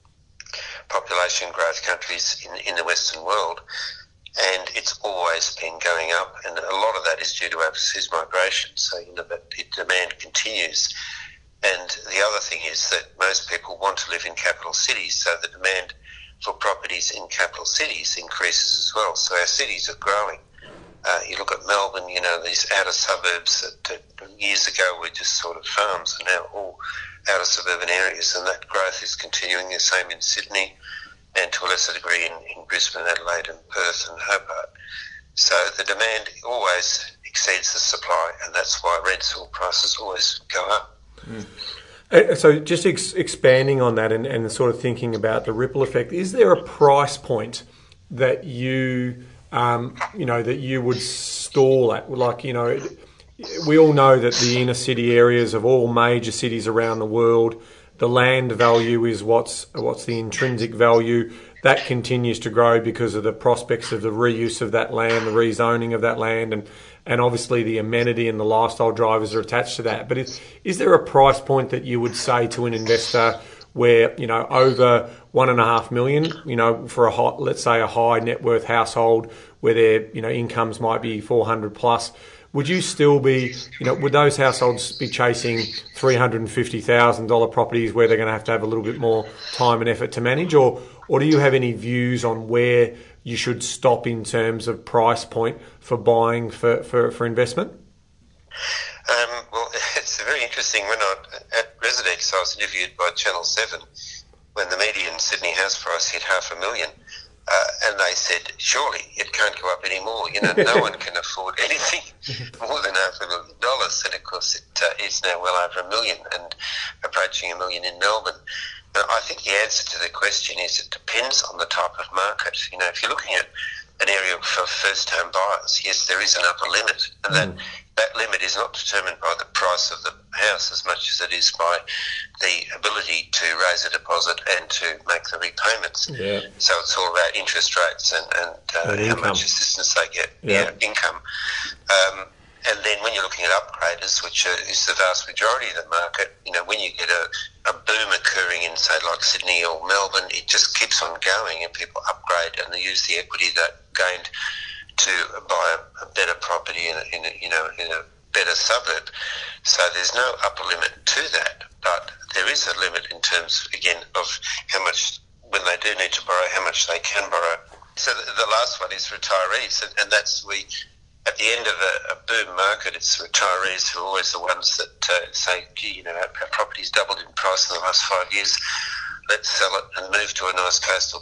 population growth countries in, in the Western world, and it's always been going up, and a lot of that is due to overseas migration, so you know that the demand continues. And the other thing is that most people want to live in capital cities, so the demand for properties in capital cities increases as well. So our cities are growing. Uh, you look at Melbourne, you know, these outer suburbs that, that years ago were just sort of farms are now all outer suburban areas, and that growth is continuing. The same in Sydney, and to a lesser degree in, in Brisbane, Adelaide and Perth and Hobart. So the demand always exceeds the supply, and that's why rents or prices always go up. Mm. So just ex- expanding on that and, and sort of thinking about the ripple effect, is there a price point that you, um, you know, that you would stall at? Like, you know, we all know that the inner city areas of all major cities around the world, the land value is what's what's the intrinsic value. That continues to grow because of the prospects of the reuse of that land, the rezoning of that land, and, and obviously the amenity and the lifestyle drivers are attached to that. But is, is there a price point that you would say to an investor where, you know, over one and a half million, you know, for a high, let's say a high net worth household where their, you know, incomes might be four hundred plus, would you still be, you know, would those households be chasing three hundred fifty thousand dollars properties where they're going to have to have a little bit more time and effort to manage? Or, or do you have any views on where you should stop in terms of price point for buying for, for, for investment? Um, well, it's very interesting. When I, at Residex, I was interviewed by Channel seven when the median Sydney house price hit half a million. Uh, and they said, surely it can't go up anymore. You know, no one can afford anything more than half a million dollars. And of course, it uh, is now well over a million and approaching a million in Melbourne. Now, I think the answer to the question is it depends on the type of market. You know, if you're looking at an area for first-time buyers, yes, there is an upper limit, and that mm. that limit is not determined by the price of the house as much as it is by the ability to raise a deposit and to make the repayments. Yeah. So it's all about interest rates and, and, uh, and how income. much assistance they get, yeah, yeah income. Um, and then when you're looking at upgraders, which are, is the vast majority of the market, you know, when you get a, a boom occurring in, say, like Sydney or Melbourne, it just keeps on going and people upgrade and they use the equity that gained to buy a, a better property in a, in a, you know, in a better suburb. So there's no upper limit to that, but there is a limit in terms, again, of how much, when they do need to borrow, how much they can borrow. So the, the last one is retirees, and, and that's we... At the end of a, a boom market, it's retirees who are always the ones that uh, say, gee, you know, our, our property's doubled in price in the last five years. Let's sell it and move to a nice coastal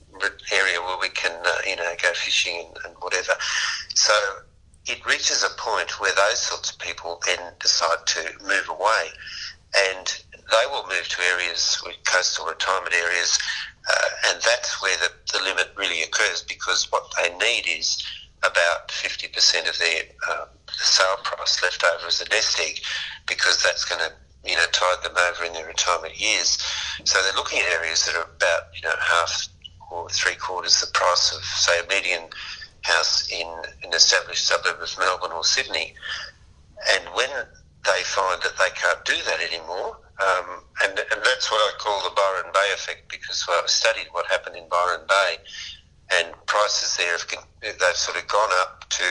area where we can, uh, you know, go fishing and, and whatever. So it reaches a point where those sorts of people then decide to move away, and they will move to areas, coastal retirement areas, uh, and that's where the, the limit really occurs, because what they need is about fifty percent of their uh, sale price left over as a nest egg, because that's going to, you know, tide them over in their retirement years. So they're looking at areas that are about, you know, half or three quarters the price of, say, a median house in an established suburb of Melbourne or Sydney. And when they find that they can't do that anymore, um, and, and that's what I call the Byron Bay effect, because well, I've studied what happened in Byron Bay, and prices there have they've sort of gone up to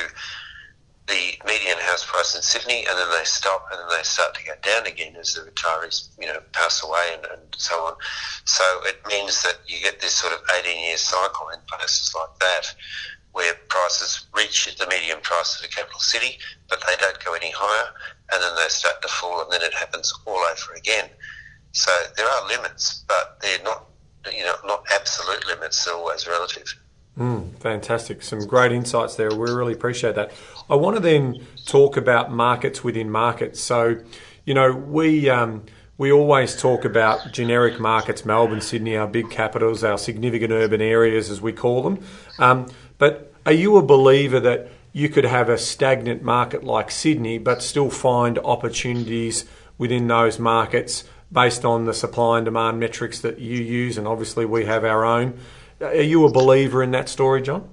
the median house price in Sydney, and then they stop, and then they start to go down again as the retirees, you know, pass away and, and so on. So it means that you get this sort of eighteen-year cycle in places like that, where prices reach the median price of the capital city, but they don't go any higher, and then they start to fall, and then it happens all over again. So there are limits, but they're not, you know, not absolute limits. They're always relative. Mm, fantastic. Some great insights there. We really appreciate that. I want to then talk about markets within markets. So, you know, we um, we always talk about generic markets, Melbourne, Sydney, our big capitals, our significant urban areas, as we call them. Um, but are you a believer that you could have a stagnant market like Sydney but still find opportunities within those markets based on the supply and demand metrics that you use, and obviously we have our own? Are you a believer in that story, John?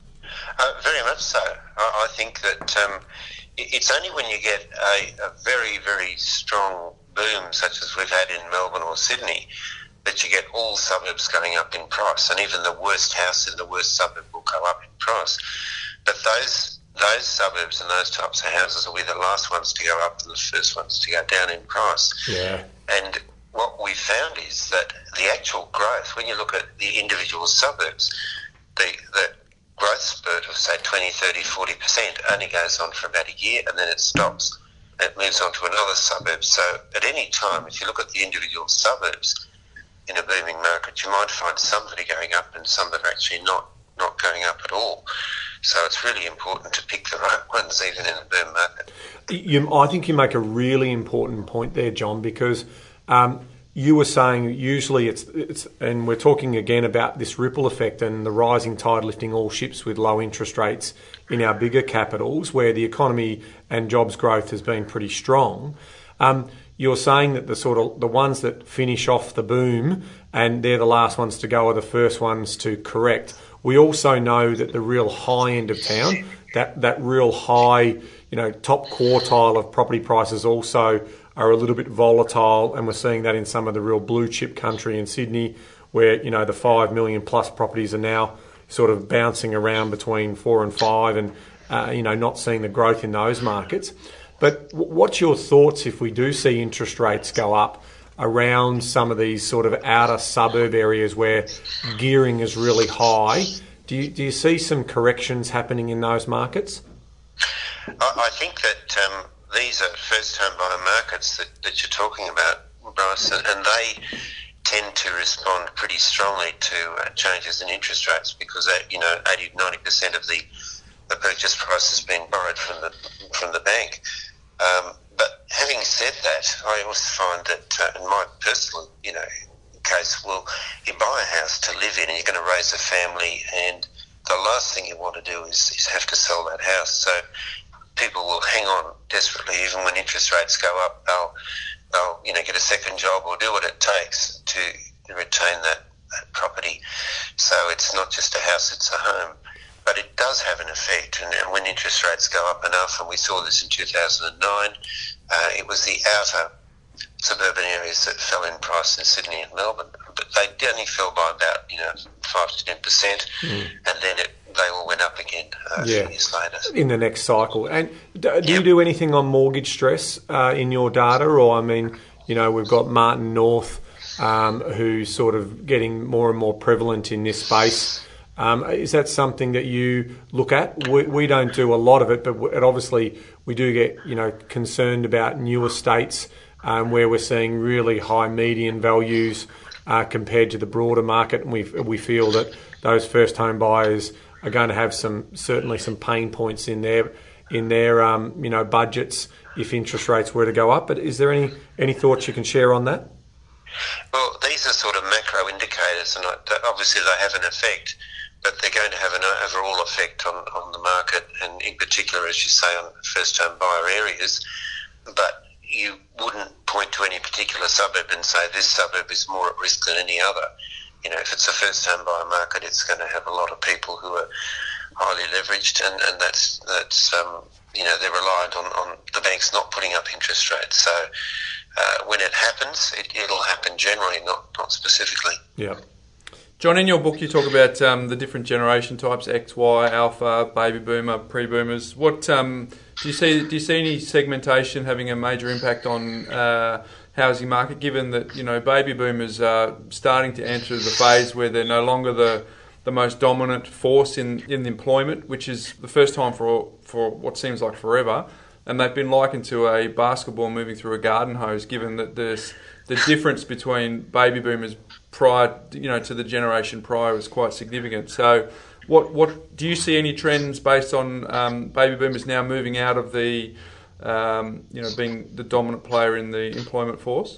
Uh, very much so. I, I think that um, it's only when you get a, a very, very strong boom, such as we've had in Melbourne or Sydney, that you get all suburbs going up in price, and even the worst house in the worst suburb will go up in price. But those those suburbs and those types of houses will be the last ones to go up and the first ones to go down in price. Yeah. And what we found is that the actual growth, when you look at the individual suburbs, the, the growth spurt of, say, twenty, thirty, forty percent only goes on for about a year, and then it stops. It moves on to another suburb. So at any time, if you look at the individual suburbs in a booming market, you might find some that are going up and some that are actually not, not going up at all. So it's really important to pick the right ones, even in a boom market. You, I think you make a really important point there, John, because um, you were saying usually it's, it's, and we're talking again about this ripple effect and the rising tide lifting all ships with low interest rates in our bigger capitals, where the economy and jobs growth has been pretty strong. Um, you're saying that the sort of the ones that finish off the boom and they're the last ones to go are the first ones to correct. We also know that the real high end of town, that, that real high, you know, top quartile of property prices also are a little bit volatile, and we're seeing that in some of the real blue chip country in Sydney, where, you know, the five million plus properties are now sort of bouncing around between four and five, and uh, you know, not seeing the growth in those markets. But what's your thoughts if we do see interest rates go up around some of these sort of outer suburb areas where gearing is really high? Do you, do you see some corrections happening in those markets? I, I think that um, these are first-home buyer markets that, that you're talking about, Bryce, and, and they tend to respond pretty strongly to uh, changes in interest rates because, uh, you know, eighty to ninety percent of the, the purchase price has been borrowed from the from the bank. Um, but having said that, I also find that uh, in my personal, you know, case, well, you buy a house to live in and you're going to raise a family, and the last thing you want to do is, is have to sell that house. So people will hang on desperately, even when interest rates go up. They'll, they'll you know, get a second job or do what it takes to retain that, that property. So it's not just a house, it's a home. But it does have an effect, and, and when interest rates go up enough, and we saw this in two thousand nine, uh, it was the outer suburban areas that fell in price in Sydney and Melbourne. But they only fell by about, you know, five to ten percent, mm. and then it, they all went up again uh, a yeah. few years later. In the next cycle. And do, do yep. you do anything on mortgage stress uh, in your data? Or, I mean, you know, we've got Martin North, um, who's sort of getting more and more prevalent in this space. Um, is that something that you look at? We, we don't do a lot of it, but it obviously we do get, you know, concerned about new estates um, where we're seeing really high median values uh, compared to the broader market, and we we feel that those first home buyers are going to have some certainly some pain points in their in their um, you know budgets if interest rates were to go up. But is there any any thoughts you can share on that? Well, these are sort of macro indicators, and obviously they have an effect, but they're going to have an overall effect on, on the market, and in particular, as you say, on first-home buyer areas. But you wouldn't point to any particular suburb and say this suburb is more at risk than any other. You know, if it's a first-home buyer market, it's going to have a lot of people who are highly leveraged, and, and that's, that's um, you know, they're reliant on, on the banks not putting up interest rates. So uh, when it happens, it, it'll happen generally, not, not specifically. Yeah. John, in your book you talk about um, the different generation types: X, Y, Alpha, Baby Boomer, Pre-Boomers. What um, do you see? Do you see any segmentation having a major impact on uh, housing market? Given that, you know, Baby Boomers are starting to enter the phase where they're no longer the the most dominant force in, in employment, which is the first time for for what seems like forever. And they've been likened to a basketball moving through a garden hose, given that there's the difference between baby boomers prior, you know, to the generation prior was quite significant. So, what what do you see any trends based on um, baby boomers now moving out of the, um, you know, being the dominant player in the employment force?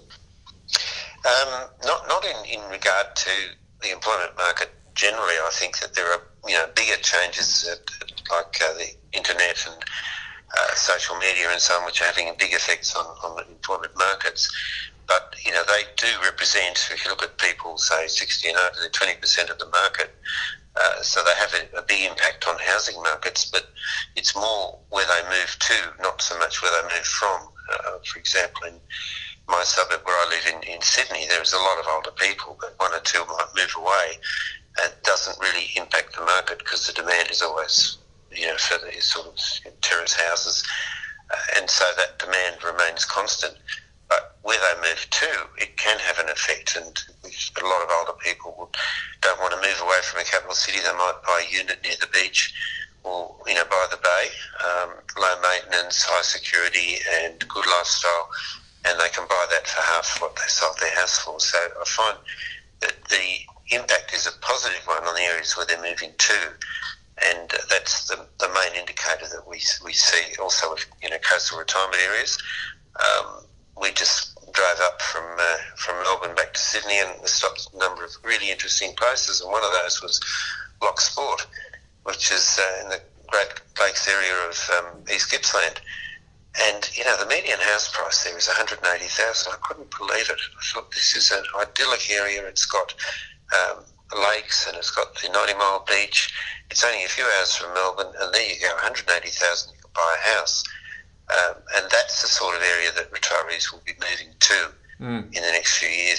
Um, not not in, in regard to the employment market generally. I think that there are, you know, bigger changes at, at, like uh, the internet and Uh, social media and so on, which are having big effects on, on the employment markets. But, you know, they do represent, if you look at people, say, sixty and over, they're twenty percent of the market. Uh, so they have a, a big impact on housing markets, but it's more where they move to, not so much where they move from. Uh, for example, in my suburb where I live in, in Sydney, there's a lot of older people, but one or two might move away. It doesn't really impact the market because the demand is always, you know, for these sort of terrace houses, uh, and so that demand remains constant. But where they move to, it can have an effect, and a lot of older people don't want to move away from a capital city. They might buy a unit near the beach or, you know, by the bay, um, low maintenance, high security and good lifestyle, and they can buy that for half what they sold their house for. So I find that the impact is a positive one on the areas where they're moving to. And uh, that's the, the main indicator that we we see also with, you know, coastal retirement areas. Um, we just drove up from uh, from Melbourne back to Sydney and stopped a number of really interesting places, and one of those was Loch Sport, which is uh, in the Great Lakes area of um, East Gippsland. And, you know, the median house price there is one hundred eighty thousand dollars. I couldn't believe it. I thought this is an idyllic area. It's got um, lakes and it's got the ninety mile beach. It's only a few hours from Melbourne, and there you go, one hundred eighty thousand dollars, you can buy a house. Um, and that's the sort of area that retirees will be moving to mm. in the next few years.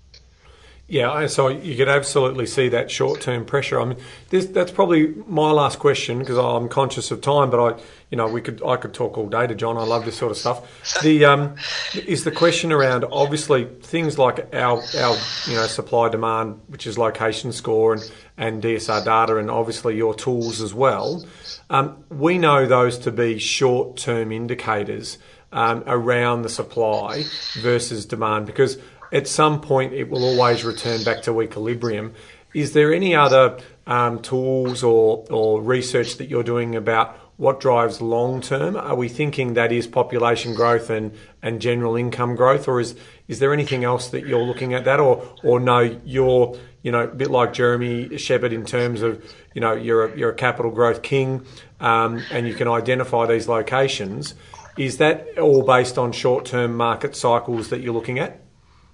Yeah, so you could absolutely see that short-term pressure. I mean, this, that's probably my last question because I'm conscious of time. But I, you know, we could I could talk all day to John. I love this sort of stuff. The um, is the question around obviously things like our our you know supply demand, which is location score and, and D S R data, and obviously your tools as well. Um, we know those to be short-term indicators um, around the supply versus demand because at some point it will always return back to equilibrium. Is there any other um, tools or, or research that you're doing about what drives long term? Are we thinking that is population growth and, and general income growth, or is is there anything else that you're looking at that, or or no, you're you know a bit like Jeremy Shepherd in terms of you know you're a, you're a capital growth king um, and you can identify these locations. Is that all based on short term market cycles that you're looking at?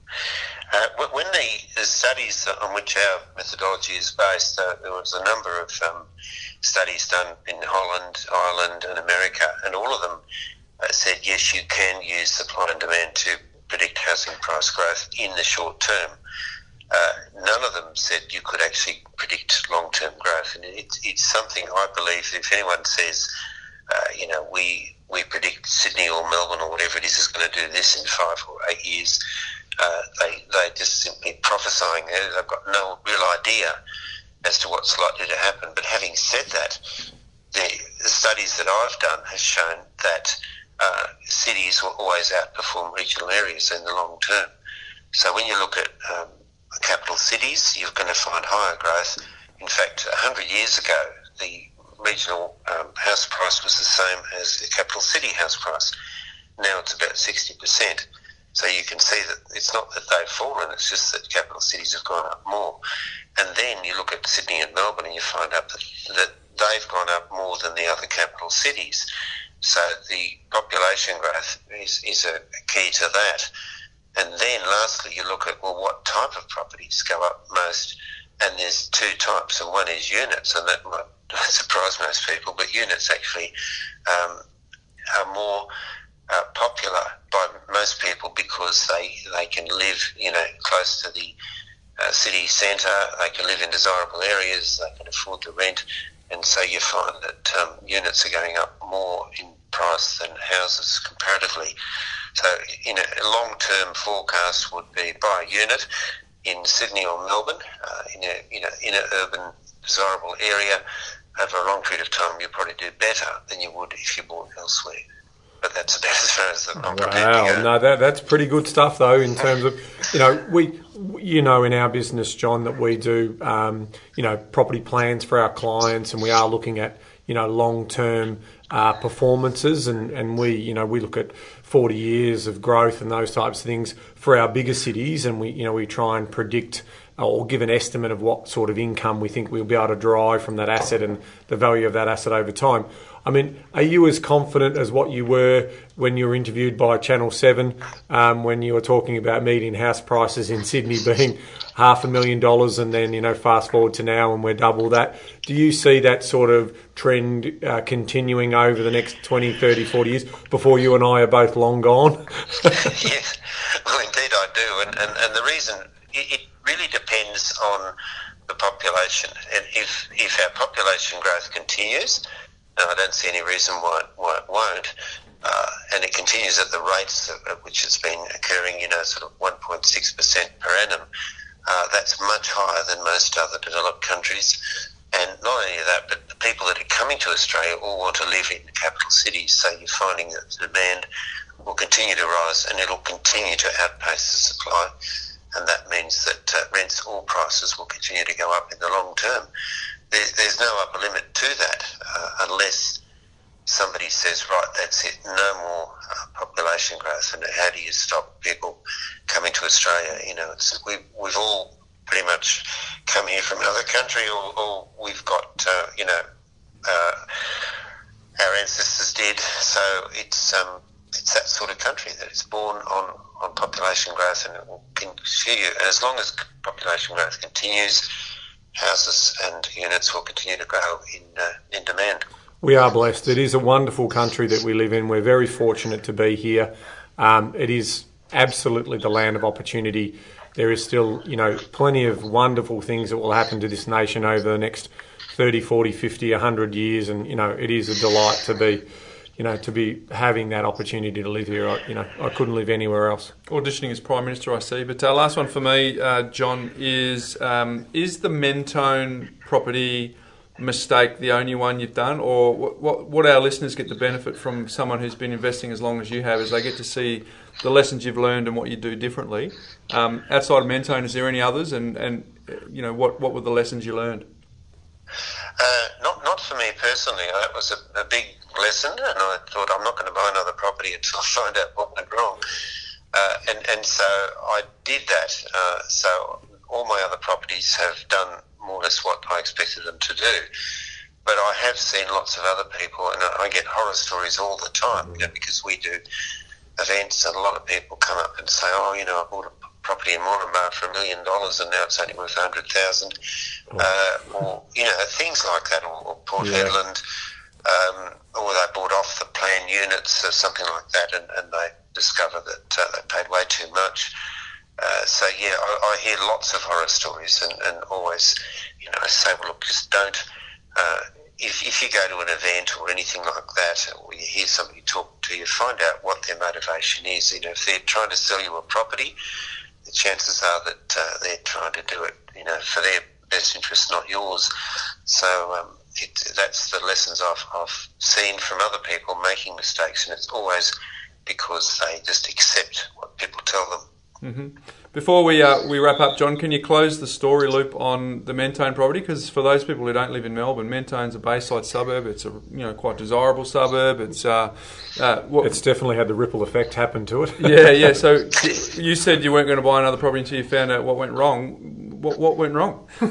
Uh, when the, the studies on which our methodology is based, uh, there was a number of um, studies done in Holland, Ireland and America, and all of them uh, said, yes, you can use supply and demand to predict housing price growth in the short term. Uh, none of them said you could actually predict long-term growth, and it, it's something I believe if anyone says, uh, you know, we, we predict Sydney or Melbourne or whatever it is is going to do this in five or eight years, Uh, they, they're just simply prophesying. They've got no real idea as to what's likely to happen. But having said that, the, the studies that I've done have shown that uh, cities will always outperform regional areas in the long term. So when you look at um, capital cities, you're going to find higher growth. In fact, one hundred years ago, the regional um, house price was the same as the capital city house price. Now it's about sixty percent. So you can see that it's not that they've fallen, it's just that capital cities have gone up more. And then you look at Sydney and Melbourne and you find out that, that they've gone up more than the other capital cities. So the population growth is, is a key to that. And then lastly, you look at, well, what type of properties go up most? And there's two types, and one is units, and that might surprise most people, but units actually um, are more Uh, popular by most people because they, they can live, you know, close to the uh, city centre, they can live in desirable areas, they can afford the rent, and so you find that um, units are going up more in price than houses comparatively. So, you know, a long-term forecast would be buy a unit. in Sydney or Melbourne, uh, in a you know in an urban desirable area, over a long period of time, you'll probably do better than you would if you bought elsewhere. But that's about as far as I'm prepared to go. Wow, no, that that's pretty good stuff though. In terms of, you know, we, you know, in our business, John, that we do, um, you know, property plans for our clients, and we are looking at, you know, long-term uh, performances, and, and we, you know, we look at forty years of growth and those types of things for our bigger cities, and we, you know, we try and predict or give an estimate of what sort of income we think we'll be able to derive from that asset and the value of that asset over time. I mean, are you as confident as what you were when you were interviewed by Channel seven, um, when you were talking about median house prices in Sydney being half a million dollars, and then, you know, fast forward to now and we're double that? Do you see that sort of trend uh, continuing over the next twenty, thirty, forty years before you and I are both long gone? Yes, well, indeed I do. And, and, and the reason, it, it really depends on the population. And if, if our population growth continues, and I don't see any reason why it, why it won't, uh, and it continues at the rates at which it's been occurring, you know, sort of one point six percent per annum, uh, that's much higher than most other developed countries. And not only that, but the people that are coming to Australia all want to live in the capital cities, so you're finding that the demand will continue to rise and it'll continue to outpace the supply, and that means that uh, rents or prices will continue to go up in the long term. There's, there's no upper limit to that uh, unless somebody says, right, that's it, no more uh, population growth. And how do you stop people coming to Australia? You know, it's, we, we've all pretty much come here from another country, or, or we've got, uh, you know, uh, our ancestors did. So it's um, it's that sort of country that is born on, on population growth, and it will continue. And as long as population growth continues, houses and units will continue to grow in uh, in demand. We are blessed. It is a wonderful country that we live in. We're very fortunate to be here. Um, it is absolutely the land of opportunity. There is still, you know, plenty of wonderful things that will happen to this nation over the next thirty, forty, fifty, one hundred years, and, you know, it is a delight to be, you know, to be having that opportunity to live here. I, you know, I couldn't live anywhere else. Auditioning as Prime Minister, I see. But uh, last one for me, uh, John, is um, is the Mentone property mistake the only one you've done, or what, what, what our listeners get the benefit from someone who's been investing as long as you have is they get to see the lessons you've learned and what you do differently. Um, outside of Mentone, is there any others, and, and you know, what, what were the lessons you learned? Uh, not not for me personally. That was a, a big lesson, and I thought I'm not going to buy another property until I find out what went wrong. Uh, and, and so I did that. Uh, so all my other properties have done more or less what I expected them to do. But I have seen lots of other people, and I get horror stories all the time, you know, because we do events, and a lot of people come up and say, oh, you know, I bought a property in Moranbah for a million dollars and now it's only worth a hundred thousand. Uh, or, you know, things like that, or, or Port yeah. Hedland, um, or they bought off the plan units or something like that, and, and they discover that uh, they paid way too much. Uh, so, yeah, I, I hear lots of horror stories, and, and always, you know, I say, well, look, just don't, uh, if, if you go to an event or anything like that, or you hear somebody talk to you, find out what their motivation is. You know, if they're trying to sell you a property, the chances are that uh, they're trying to do it, you know, for their best interest, not yours. So um, it, that's the lessons I've, I've seen from other people making mistakes, and it's always because they just accept what people tell them. Mm-hmm. Before we uh, we wrap up, John, can you close the story loop on the Mentone property? Because for those people who don't live in Melbourne, Mentone's a Bayside suburb. It's a you know quite desirable suburb. It's uh, uh, what, it's definitely had the ripple effect happen to it. yeah, yeah. So you said you weren't going to buy another property until you found out what went wrong. What what went wrong? What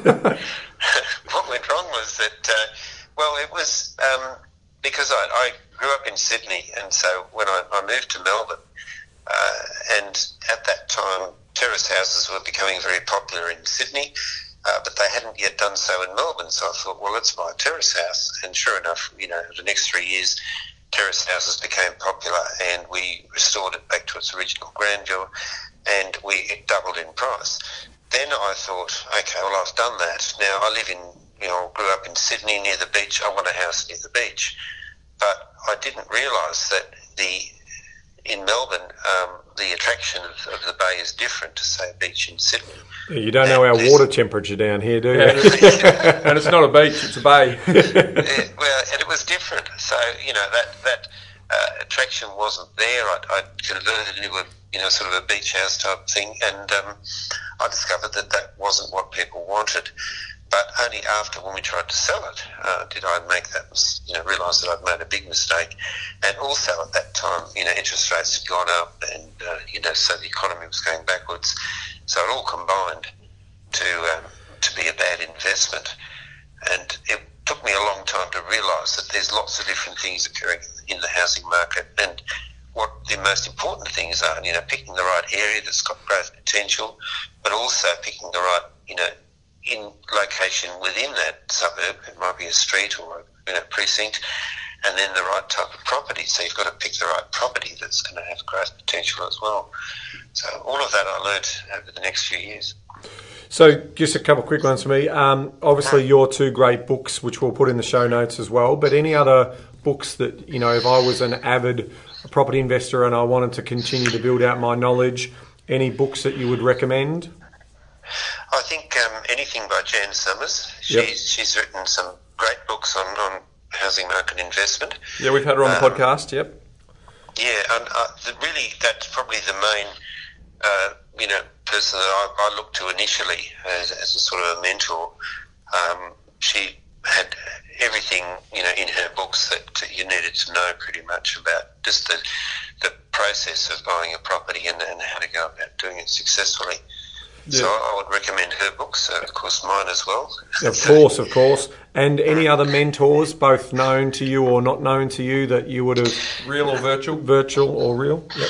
went wrong was that uh, well, it was um, because I, I grew up in Sydney, and so when I, I moved to Melbourne. Uh, and at that time, terrace houses were becoming very popular in Sydney, uh, but they hadn't yet done so in Melbourne. So I thought, well, let's buy a terrace house. And sure enough, you know, the next three years, terrace houses became popular, and we restored it back to its original grandeur, and we it doubled in price. Then I thought, okay, well, I've done that. Now I live in, you know, grew up in Sydney near the beach. I want a house near the beach, but I didn't realise that the in Melbourne, um, the attraction of, of the bay is different to, say, a beach in Sydney. You don't know our water temperature down here, do you? Yeah. And it's not a beach, it's a bay. Yeah, well, and it was different. So, you know, that, that uh, attraction wasn't there. I, I converted it into a, you know, sort of a beach house type thing, and um, I discovered that that wasn't what people wanted. But only after, when we tried to sell it, uh, did I make that, you know, realise that I'd made a big mistake. And also at that time, you know, interest rates had gone up, and, uh, you know, so the economy was going backwards. So it all combined to um, to be a bad investment. And it took me a long time to realise that there's lots of different things occurring in the housing market, and what the most important things are, you know, picking the right area that's got growth potential, but also picking the right, you know, in location within that suburb. It might be a street or a, you know, precinct, and then the right type of property. So you've got to pick the right property that's going to have growth potential as well. So all of that I learnt over the next few years. So just a couple of quick ones for me. Um, obviously, your two great books, which we'll put in the show notes as well, but any other books that, you know, if I was an avid property investor and I wanted to continue to build out my knowledge, any books that you would recommend? I think um, anything by Jan Summers. She's, yep. she's written some great books on, on housing market investment. Yeah, we've had her on the um, podcast, yep. Yeah, and uh, the, really that's probably the main, uh, you know, person that I, I looked to initially as, as a sort of a mentor. Um, she had everything, you know, in her books that you needed to know pretty much about just the the process of buying a property and, and how to go about doing it successfully. Yeah. So I would recommend her books, uh, of course mine as well. Of course, of course. And any other mentors, both known to you or not known to you, that you would have... Real or virtual? Virtual or real? Yep.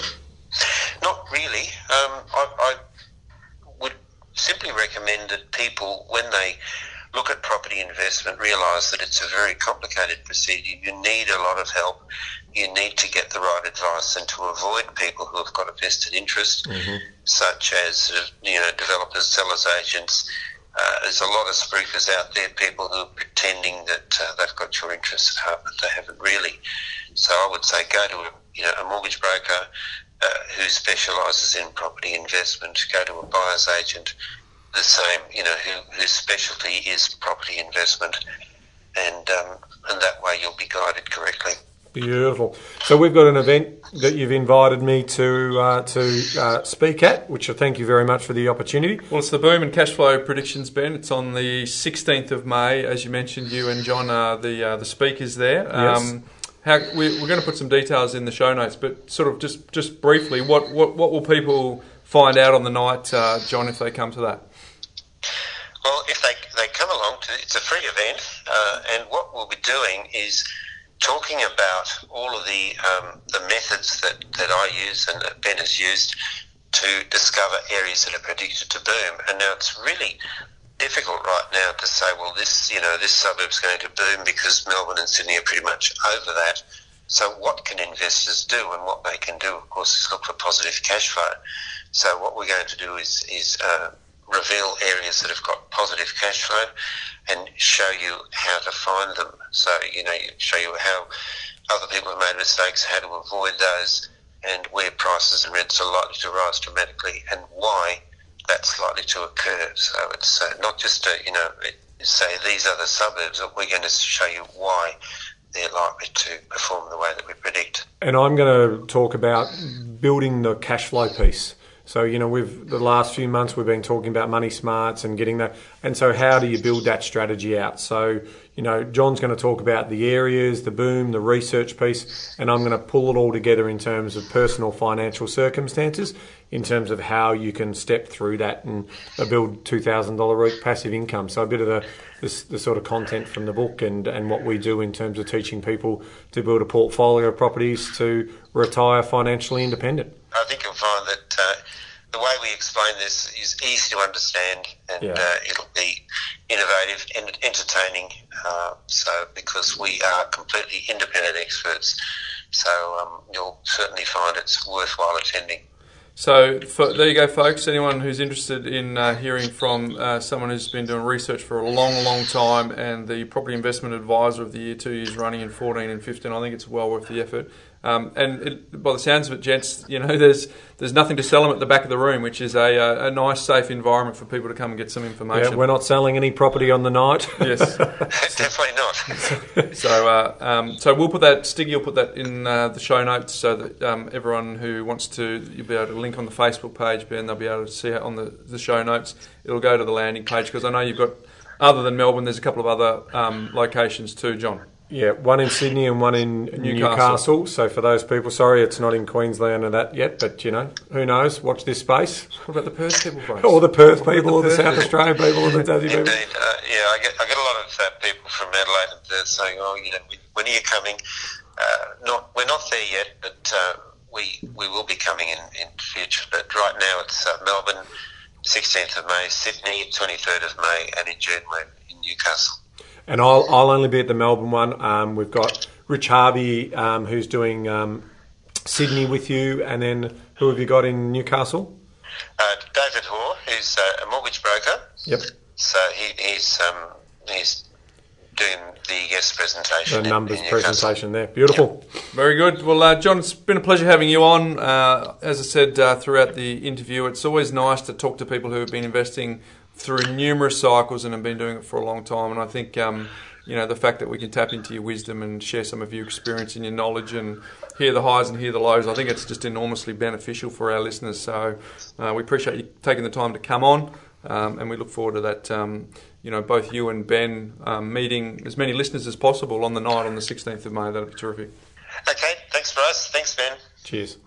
Not really. Um, I, I would simply recommend that people, when they look at property investment, realise that it's a very complicated procedure. You need a lot of help. You need to get the right advice, and to avoid people who have got a vested interest, mm-hmm. such as, you know, developers, sellers, agents. Uh, there's a lot of spoofers out there, people who are pretending that uh, they've got your interests at heart, but they haven't really. So I would say go to a, you know, a mortgage broker uh, who specialises in property investment. Go to a buyer's agent, the same, you know, who, whose specialty is property investment, and um, and that way you'll be guided correctly. Beautiful. So we've got an event that you've invited me to uh, to uh, speak at, which I thank you very much for the opportunity. Well, it's the Boom and Cash Flow Predictions, Ben. It's on the sixteenth of May. As you mentioned, you and John are the uh, the speakers there. Yes. Um, how, we, we're going to put some details in the show notes, but sort of just, just briefly, what, what, what will people find out on the night, uh, John, if they come to that? Well, if they, they come along, to, it's a free event, uh, and what we'll be doing is talking about all of the um, the methods that, that I use and that Ben has used to discover areas that are predicted to boom. And now it's really difficult right now to say, well, this, you know, this suburb's going to boom because Melbourne and Sydney are pretty much over that. So what can investors do? And what they can do, of course, is look for positive cash flow. So what we're going to do is, is uh, reveal areas that have got positive cash flow and show you how to find them. So, you know, show you how other people have made mistakes, how to avoid those, and where prices and rents are likely to rise dramatically and why that's likely to occur. So it's uh, not just, a, you know, say these are the suburbs, but we're going to show you why they're likely to perform the way that we predict. And I'm going to talk about building the cash flow piece. So, you know, we've the last few months we've been talking about money smarts and getting that. And so how do you build that strategy out? So, you know, John's going to talk about the areas, the boom, the research piece, and I'm going to pull it all together in terms of personal financial circumstances, in terms of how you can step through that and build two thousand dollars a week passive income. So a bit of the, the, the sort of content from the book and, and what we do in terms of teaching people to build a portfolio of properties to retire financially independent. I think you'll find that uh, the way we explain this is easy to understand, and yeah. uh, it'll be innovative and entertaining. Uh, so, because we are completely independent experts, so um, you'll certainly find it's worthwhile attending. So for, there you go, folks. Anyone who's interested in uh, hearing from uh, someone who's been doing research for a long, long time, and the property investment advisor of the year, two years running in fourteen and fifteen, I think it's well worth the effort. Um, and it, by the sounds of it, gents, you know, there's there's nothing to sell them at the back of the room, which is a, a, a nice, safe environment for people to come and get some information. Yeah, we're not selling any property on the night. Yes, Definitely not. so uh, um, so we'll put that, Stiggy will put that in uh, the show notes so that um, everyone who wants to, you'll be able to link on the Facebook page, Ben, they'll be able to see it on the, the show notes. It'll go to the landing page because I know you've got, other than Melbourne, there's a couple of other um, locations too, John. Yeah, one in Sydney and one in Newcastle. Newcastle. So for those people, sorry, it's not in Queensland or that yet, but you know, who knows? Watch this space. What about the Perth people, folks? Or the Perth What people, about or the Perth South people? Australian people, or the Tassie people. Indeed, uh, yeah, I get I get a lot of uh, people from Adelaide and Perth saying, "Oh, you know, when are you coming?" Uh, not we're not there yet, but uh, we we will be coming in in future. But right now it's uh, Melbourne, sixteenth of May, Sydney, twenty-third of May, and in June we're in Newcastle. And I'll I'll only be at the Melbourne one. Um, we've got Rich Harvey, um, who's doing um, Sydney with you, and then who have you got in Newcastle? Uh, David Hoare, who's uh, a mortgage broker. Yep. So he, he's um, he's doing the guest presentation. The in- numbers in Newcastle. presentation there. Beautiful. Very good. Well, uh, John, it's been a pleasure having you on. Uh, as I said uh, throughout the interview, it's always nice to talk to people who have been investing through numerous cycles and have been doing it for a long time. And I think, um, you know, the fact that we can tap into your wisdom and share some of your experience and your knowledge and hear the highs and hear the lows, I think it's just enormously beneficial for our listeners. So uh, we appreciate you taking the time to come on, um, and we look forward to that, um, you know, both you and Ben um, meeting as many listeners as possible on the night on the sixteenth of May. That'd be terrific. Okay, thanks, Bryce. Thanks, Ben. Cheers.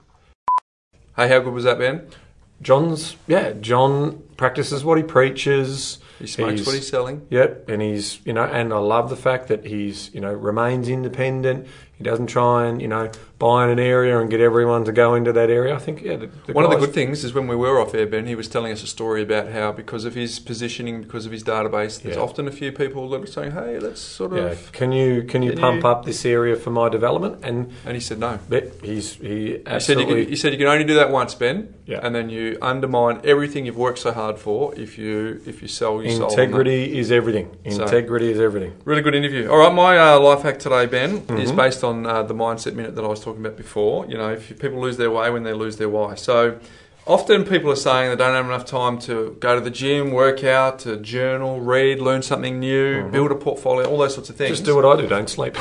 Hey, how good was that, Ben? John's, yeah, John practices what he preaches. He smokes what he's selling. Yep, and he's, you know, and I love the fact that he's, you know, remains independent. He doesn't try and, you know, buy in an area and get everyone to go into that area. I think, yeah. The, the One of the guys- good things is when we were off air, Ben, he was telling us a story about how because of his positioning, because of his database, there's Yeah. often a few people that are saying, hey, let's sort Yeah, of... can you can you Can pump you- up this area for my development? And And he said no. but he's he He said, you absolutely can, he said you can only do that once, Ben, Yeah. and then you undermine everything you've worked so hard for if you if you sell your soul. on that. integrity is everything. So- Integrity is everything. Really good interview. All right, my uh, life hack today, Ben, Mm-hmm. is based on uh, the mindset minute that I was talking about before. You know, if people lose their way when they lose their why. So often people are saying they don't have enough time to go to the gym, work out, to journal, read, learn something new, build a portfolio, all those sorts of things. Just do what I do. Don't sleep.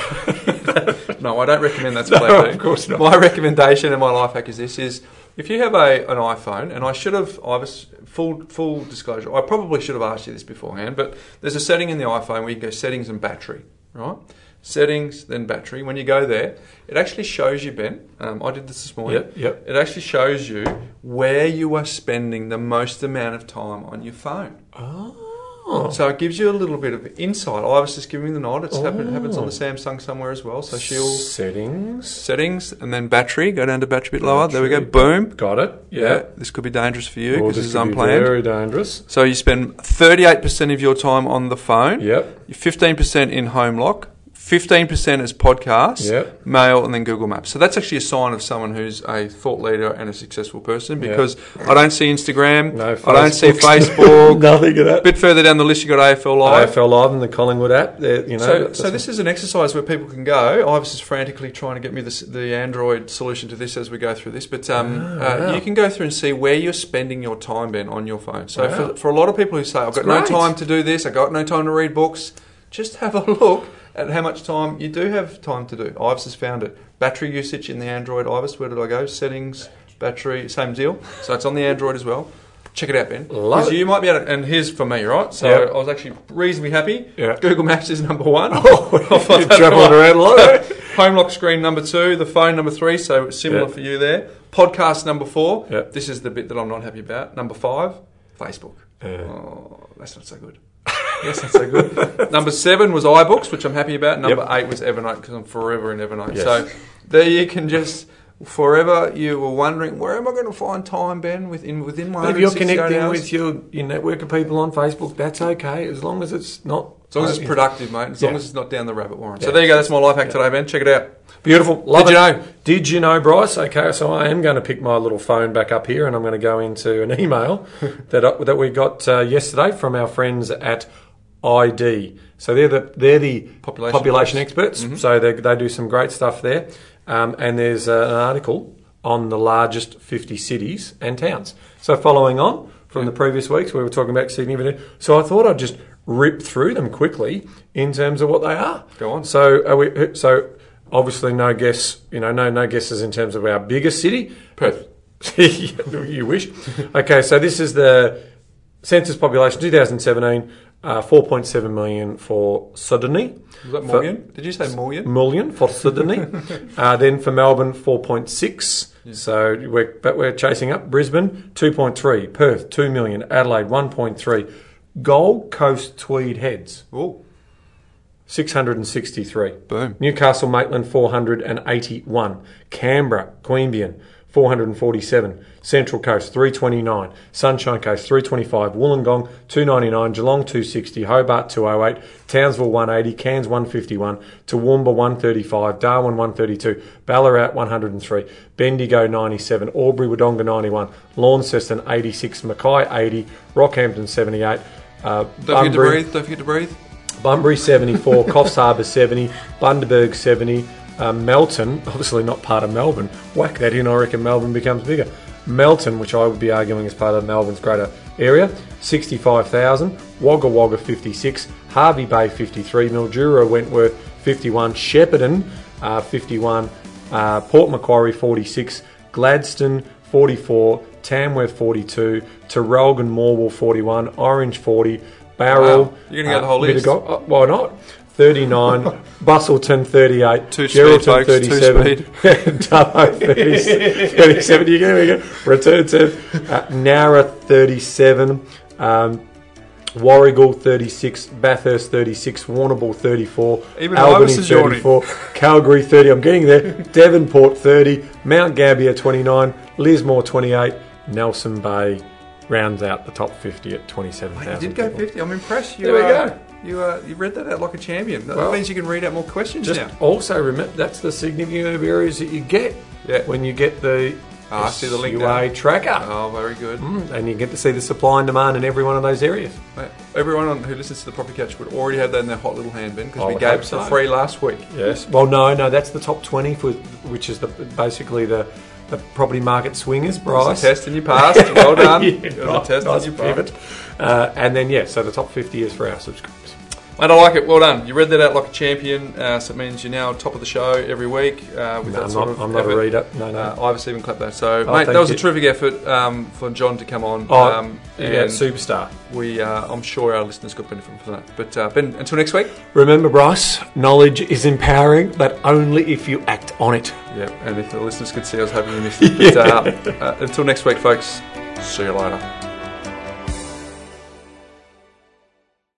No, I don't recommend that's No, what I do. of course not. My recommendation and my life hack is this: is if you have a an iPhone, and I should have, I was full full disclosure, I probably should have asked you this beforehand, but there's a setting in the iPhone where you can go settings and battery, right? Settings, then battery. When you go there, it actually shows you, Ben. Um, I did this this morning. Yep, yep. It actually shows you where you are spending the most amount of time on your phone. Oh. So it gives you a little bit of insight. I was just giving the nod. It's happen, Oh. happens on the Samsung somewhere as well. So she'll Settings. settings and then battery. Go down to battery a bit lower. There we go. Battery. Boom. Got it. Yeah. Yeah. This could be dangerous for you Well, because this is could be unplanned. very dangerous. So you spend thirty-eight percent of your time on the phone. Yep. fifteen percent in home lock. fifteen percent as podcasts, Yep. mail, and then Google Maps. So that's actually a sign of someone who's a thought leader and a successful person because I don't see Instagram, No I don't see Facebook. Facebook. Nothing of A that. bit further down the list, you got A F L Live. A F L Live and the Collingwood app. they're, You know. So, that's- so this is an exercise where people can go. I was just frantically trying to get me the, the Android solution to this as we go through this, but um, Oh, uh, wow. you can go through and see where you're spending your time, Ben, on your phone. So Wow. for, for a lot of people who say, I've got no great. time to do this, I've got no time to read books, just have a look at how much time you do have time to do. Ives has found it. Battery usage in the Android, Ives, where did I go? Settings, battery, same deal. So it's on the Android as well. Check it out, Ben. Love Because it. you might be able to, and here's for me, right? So Yep. I was actually reasonably happy. Yeah. Google Maps is number one. Oh, you're travelling around a lot. Home lock screen number two, the phone number three, so it's similar Yeah. for you there. Podcast number four. Yeah. This is the bit that I'm not happy about. Number five, Facebook. Yeah. Oh, that's not so good. Yes, that's so good. Number seven was iBooks, which I'm happy about. Number Yep. eight was Evernote because I'm forever in Evernote. Yes. So there you can just forever. You were wondering where am I going to find time, Ben, within within my. But if you're 168 connecting hours? with your, your network of people on Facebook, that's okay, as long as it's not... As long as it's productive, mate. As long Yeah. as it's not down the rabbit warren. So Yeah. there you go. That's my life hack today, Ben. Check it out. Beautiful. Love Did you it. know? Did you know, Bryce? Okay, so I am going to pick my little phone back up here and I'm going to go into an email that uh, that we got uh, yesterday from our friends at I D. So they're the they're the Population population, experts. experts. So they they do some great stuff there. um, and there's uh, an article on the largest fifty cities and towns. So following on from the previous weeks, we were talking about significant. So I thought I'd just rip through them quickly in terms of what they are. Go on. So are we? So obviously, no guess. You know, no no guesses in terms of our biggest city. Perth. You wish. Okay, so this is the census population twenty seventeen. Uh, four point seven million for Sydney. Was that million? Did you say million? Million for Sydney. uh, then for Melbourne, four point six. Yeah. So we're, but we're chasing up. Brisbane, two point three. Perth, two million. Adelaide, one point three. Gold Coast Tweed Heads. Oh. six hundred sixty-three. Boom. Newcastle Maitland, four hundred eighty-one. Canberra, Queanbeyan, four hundred forty-seven. Central Coast, three twenty-nine. Sunshine Coast, three twenty-five. Wollongong, two ninety-nine. Geelong, two sixty. Hobart, two oh eight. Townsville, one eighty. Cairns, one fifty-one. Toowoomba, one thirty-five. Darwin, one thirty-two. Ballarat, one hundred three. Bendigo, ninety-seven. Albury, Wodonga, ninety-one. Launceston, eighty-six. Mackay, eighty. Rockhampton, seventy-eight. Uh, Don't forget to breathe. Don't forget to breathe. Bunbury, seventy-four. Coffs Harbour, seventy. Bundaberg, seventy. Uh, Melton, obviously not part of Melbourne. Whack that in, I reckon Melbourne becomes bigger. Melton, which I would be arguing is part of Melbourne's greater area, sixty-five thousand. Wagga Wagga, fifty-six. Harvey Bay, fifty-three. Mildura, Wentworth, fifty-one. Shepparton, uh, fifty-one. Uh, Port Macquarie, forty-six. Gladstone, forty-four. Tamworth, forty-two. Terrelgan, Morwell, forty-one. Orange, forty. Barrel. Wow. You're going to go the whole list. Go- uh, why not? thirty-nine. Bustleton, thirty-eight. Two speed, folks. thirty-seven. Two speed. Dubbo, thirty-seven. You go, you go. Return to uh, Nowra, thirty-seven. Um, Warragul, thirty-six. Bathurst, thirty-six. Warrnambool, thirty-four. Even Albany, thirty-four. Calgary, thirty. I'm getting there. Devonport, thirty. Mount Gambier, twenty-nine. Lismore, twenty-eight. Nelson Bay rounds out the top fifty at twenty-seven thousand. You did go people. fifty. I'm impressed. You, there we uh, go. You uh, you read that out like a champion. That well, means you can read out more questions just now. Also remember, that's the significance of areas that you get yeah. when you get the oh, I see the link U A tracker. Oh, very good. Mm, and you get to see the supply and demand in every one of those areas. Mate, everyone on, who listens to the Property Couch would already have that in their hot little hand, Ben, because I we would gave hope it so. for free last week. Yes. Well, no, no, that's the top twenty, for which is the basically the, the property market swingers, Bryce. It was a test and you passed. Well done. yeah, it was a test nice and you passed. pivot. Uh, and then, yeah, so the top fifty is for our subscribers. Mate, I like it. Well done. You read that out like a champion, uh, so it means you're now top of the show every week. Uh, with no, that I'm, sort not, of I'm not a reader. No, no. Uh, I've even clapped that. So, Oh, mate, that was you. a terrific effort um, for John to come on. Oh, um, yeah, and superstar. We, uh, I'm sure our listeners got benefit from that. But uh, Ben, until next week. Remember, Bryce, knowledge is empowering, but only if you act on it. Yeah, and if the listeners could see, I was hoping you missed it. But, uh, uh, until next week, folks. See you later.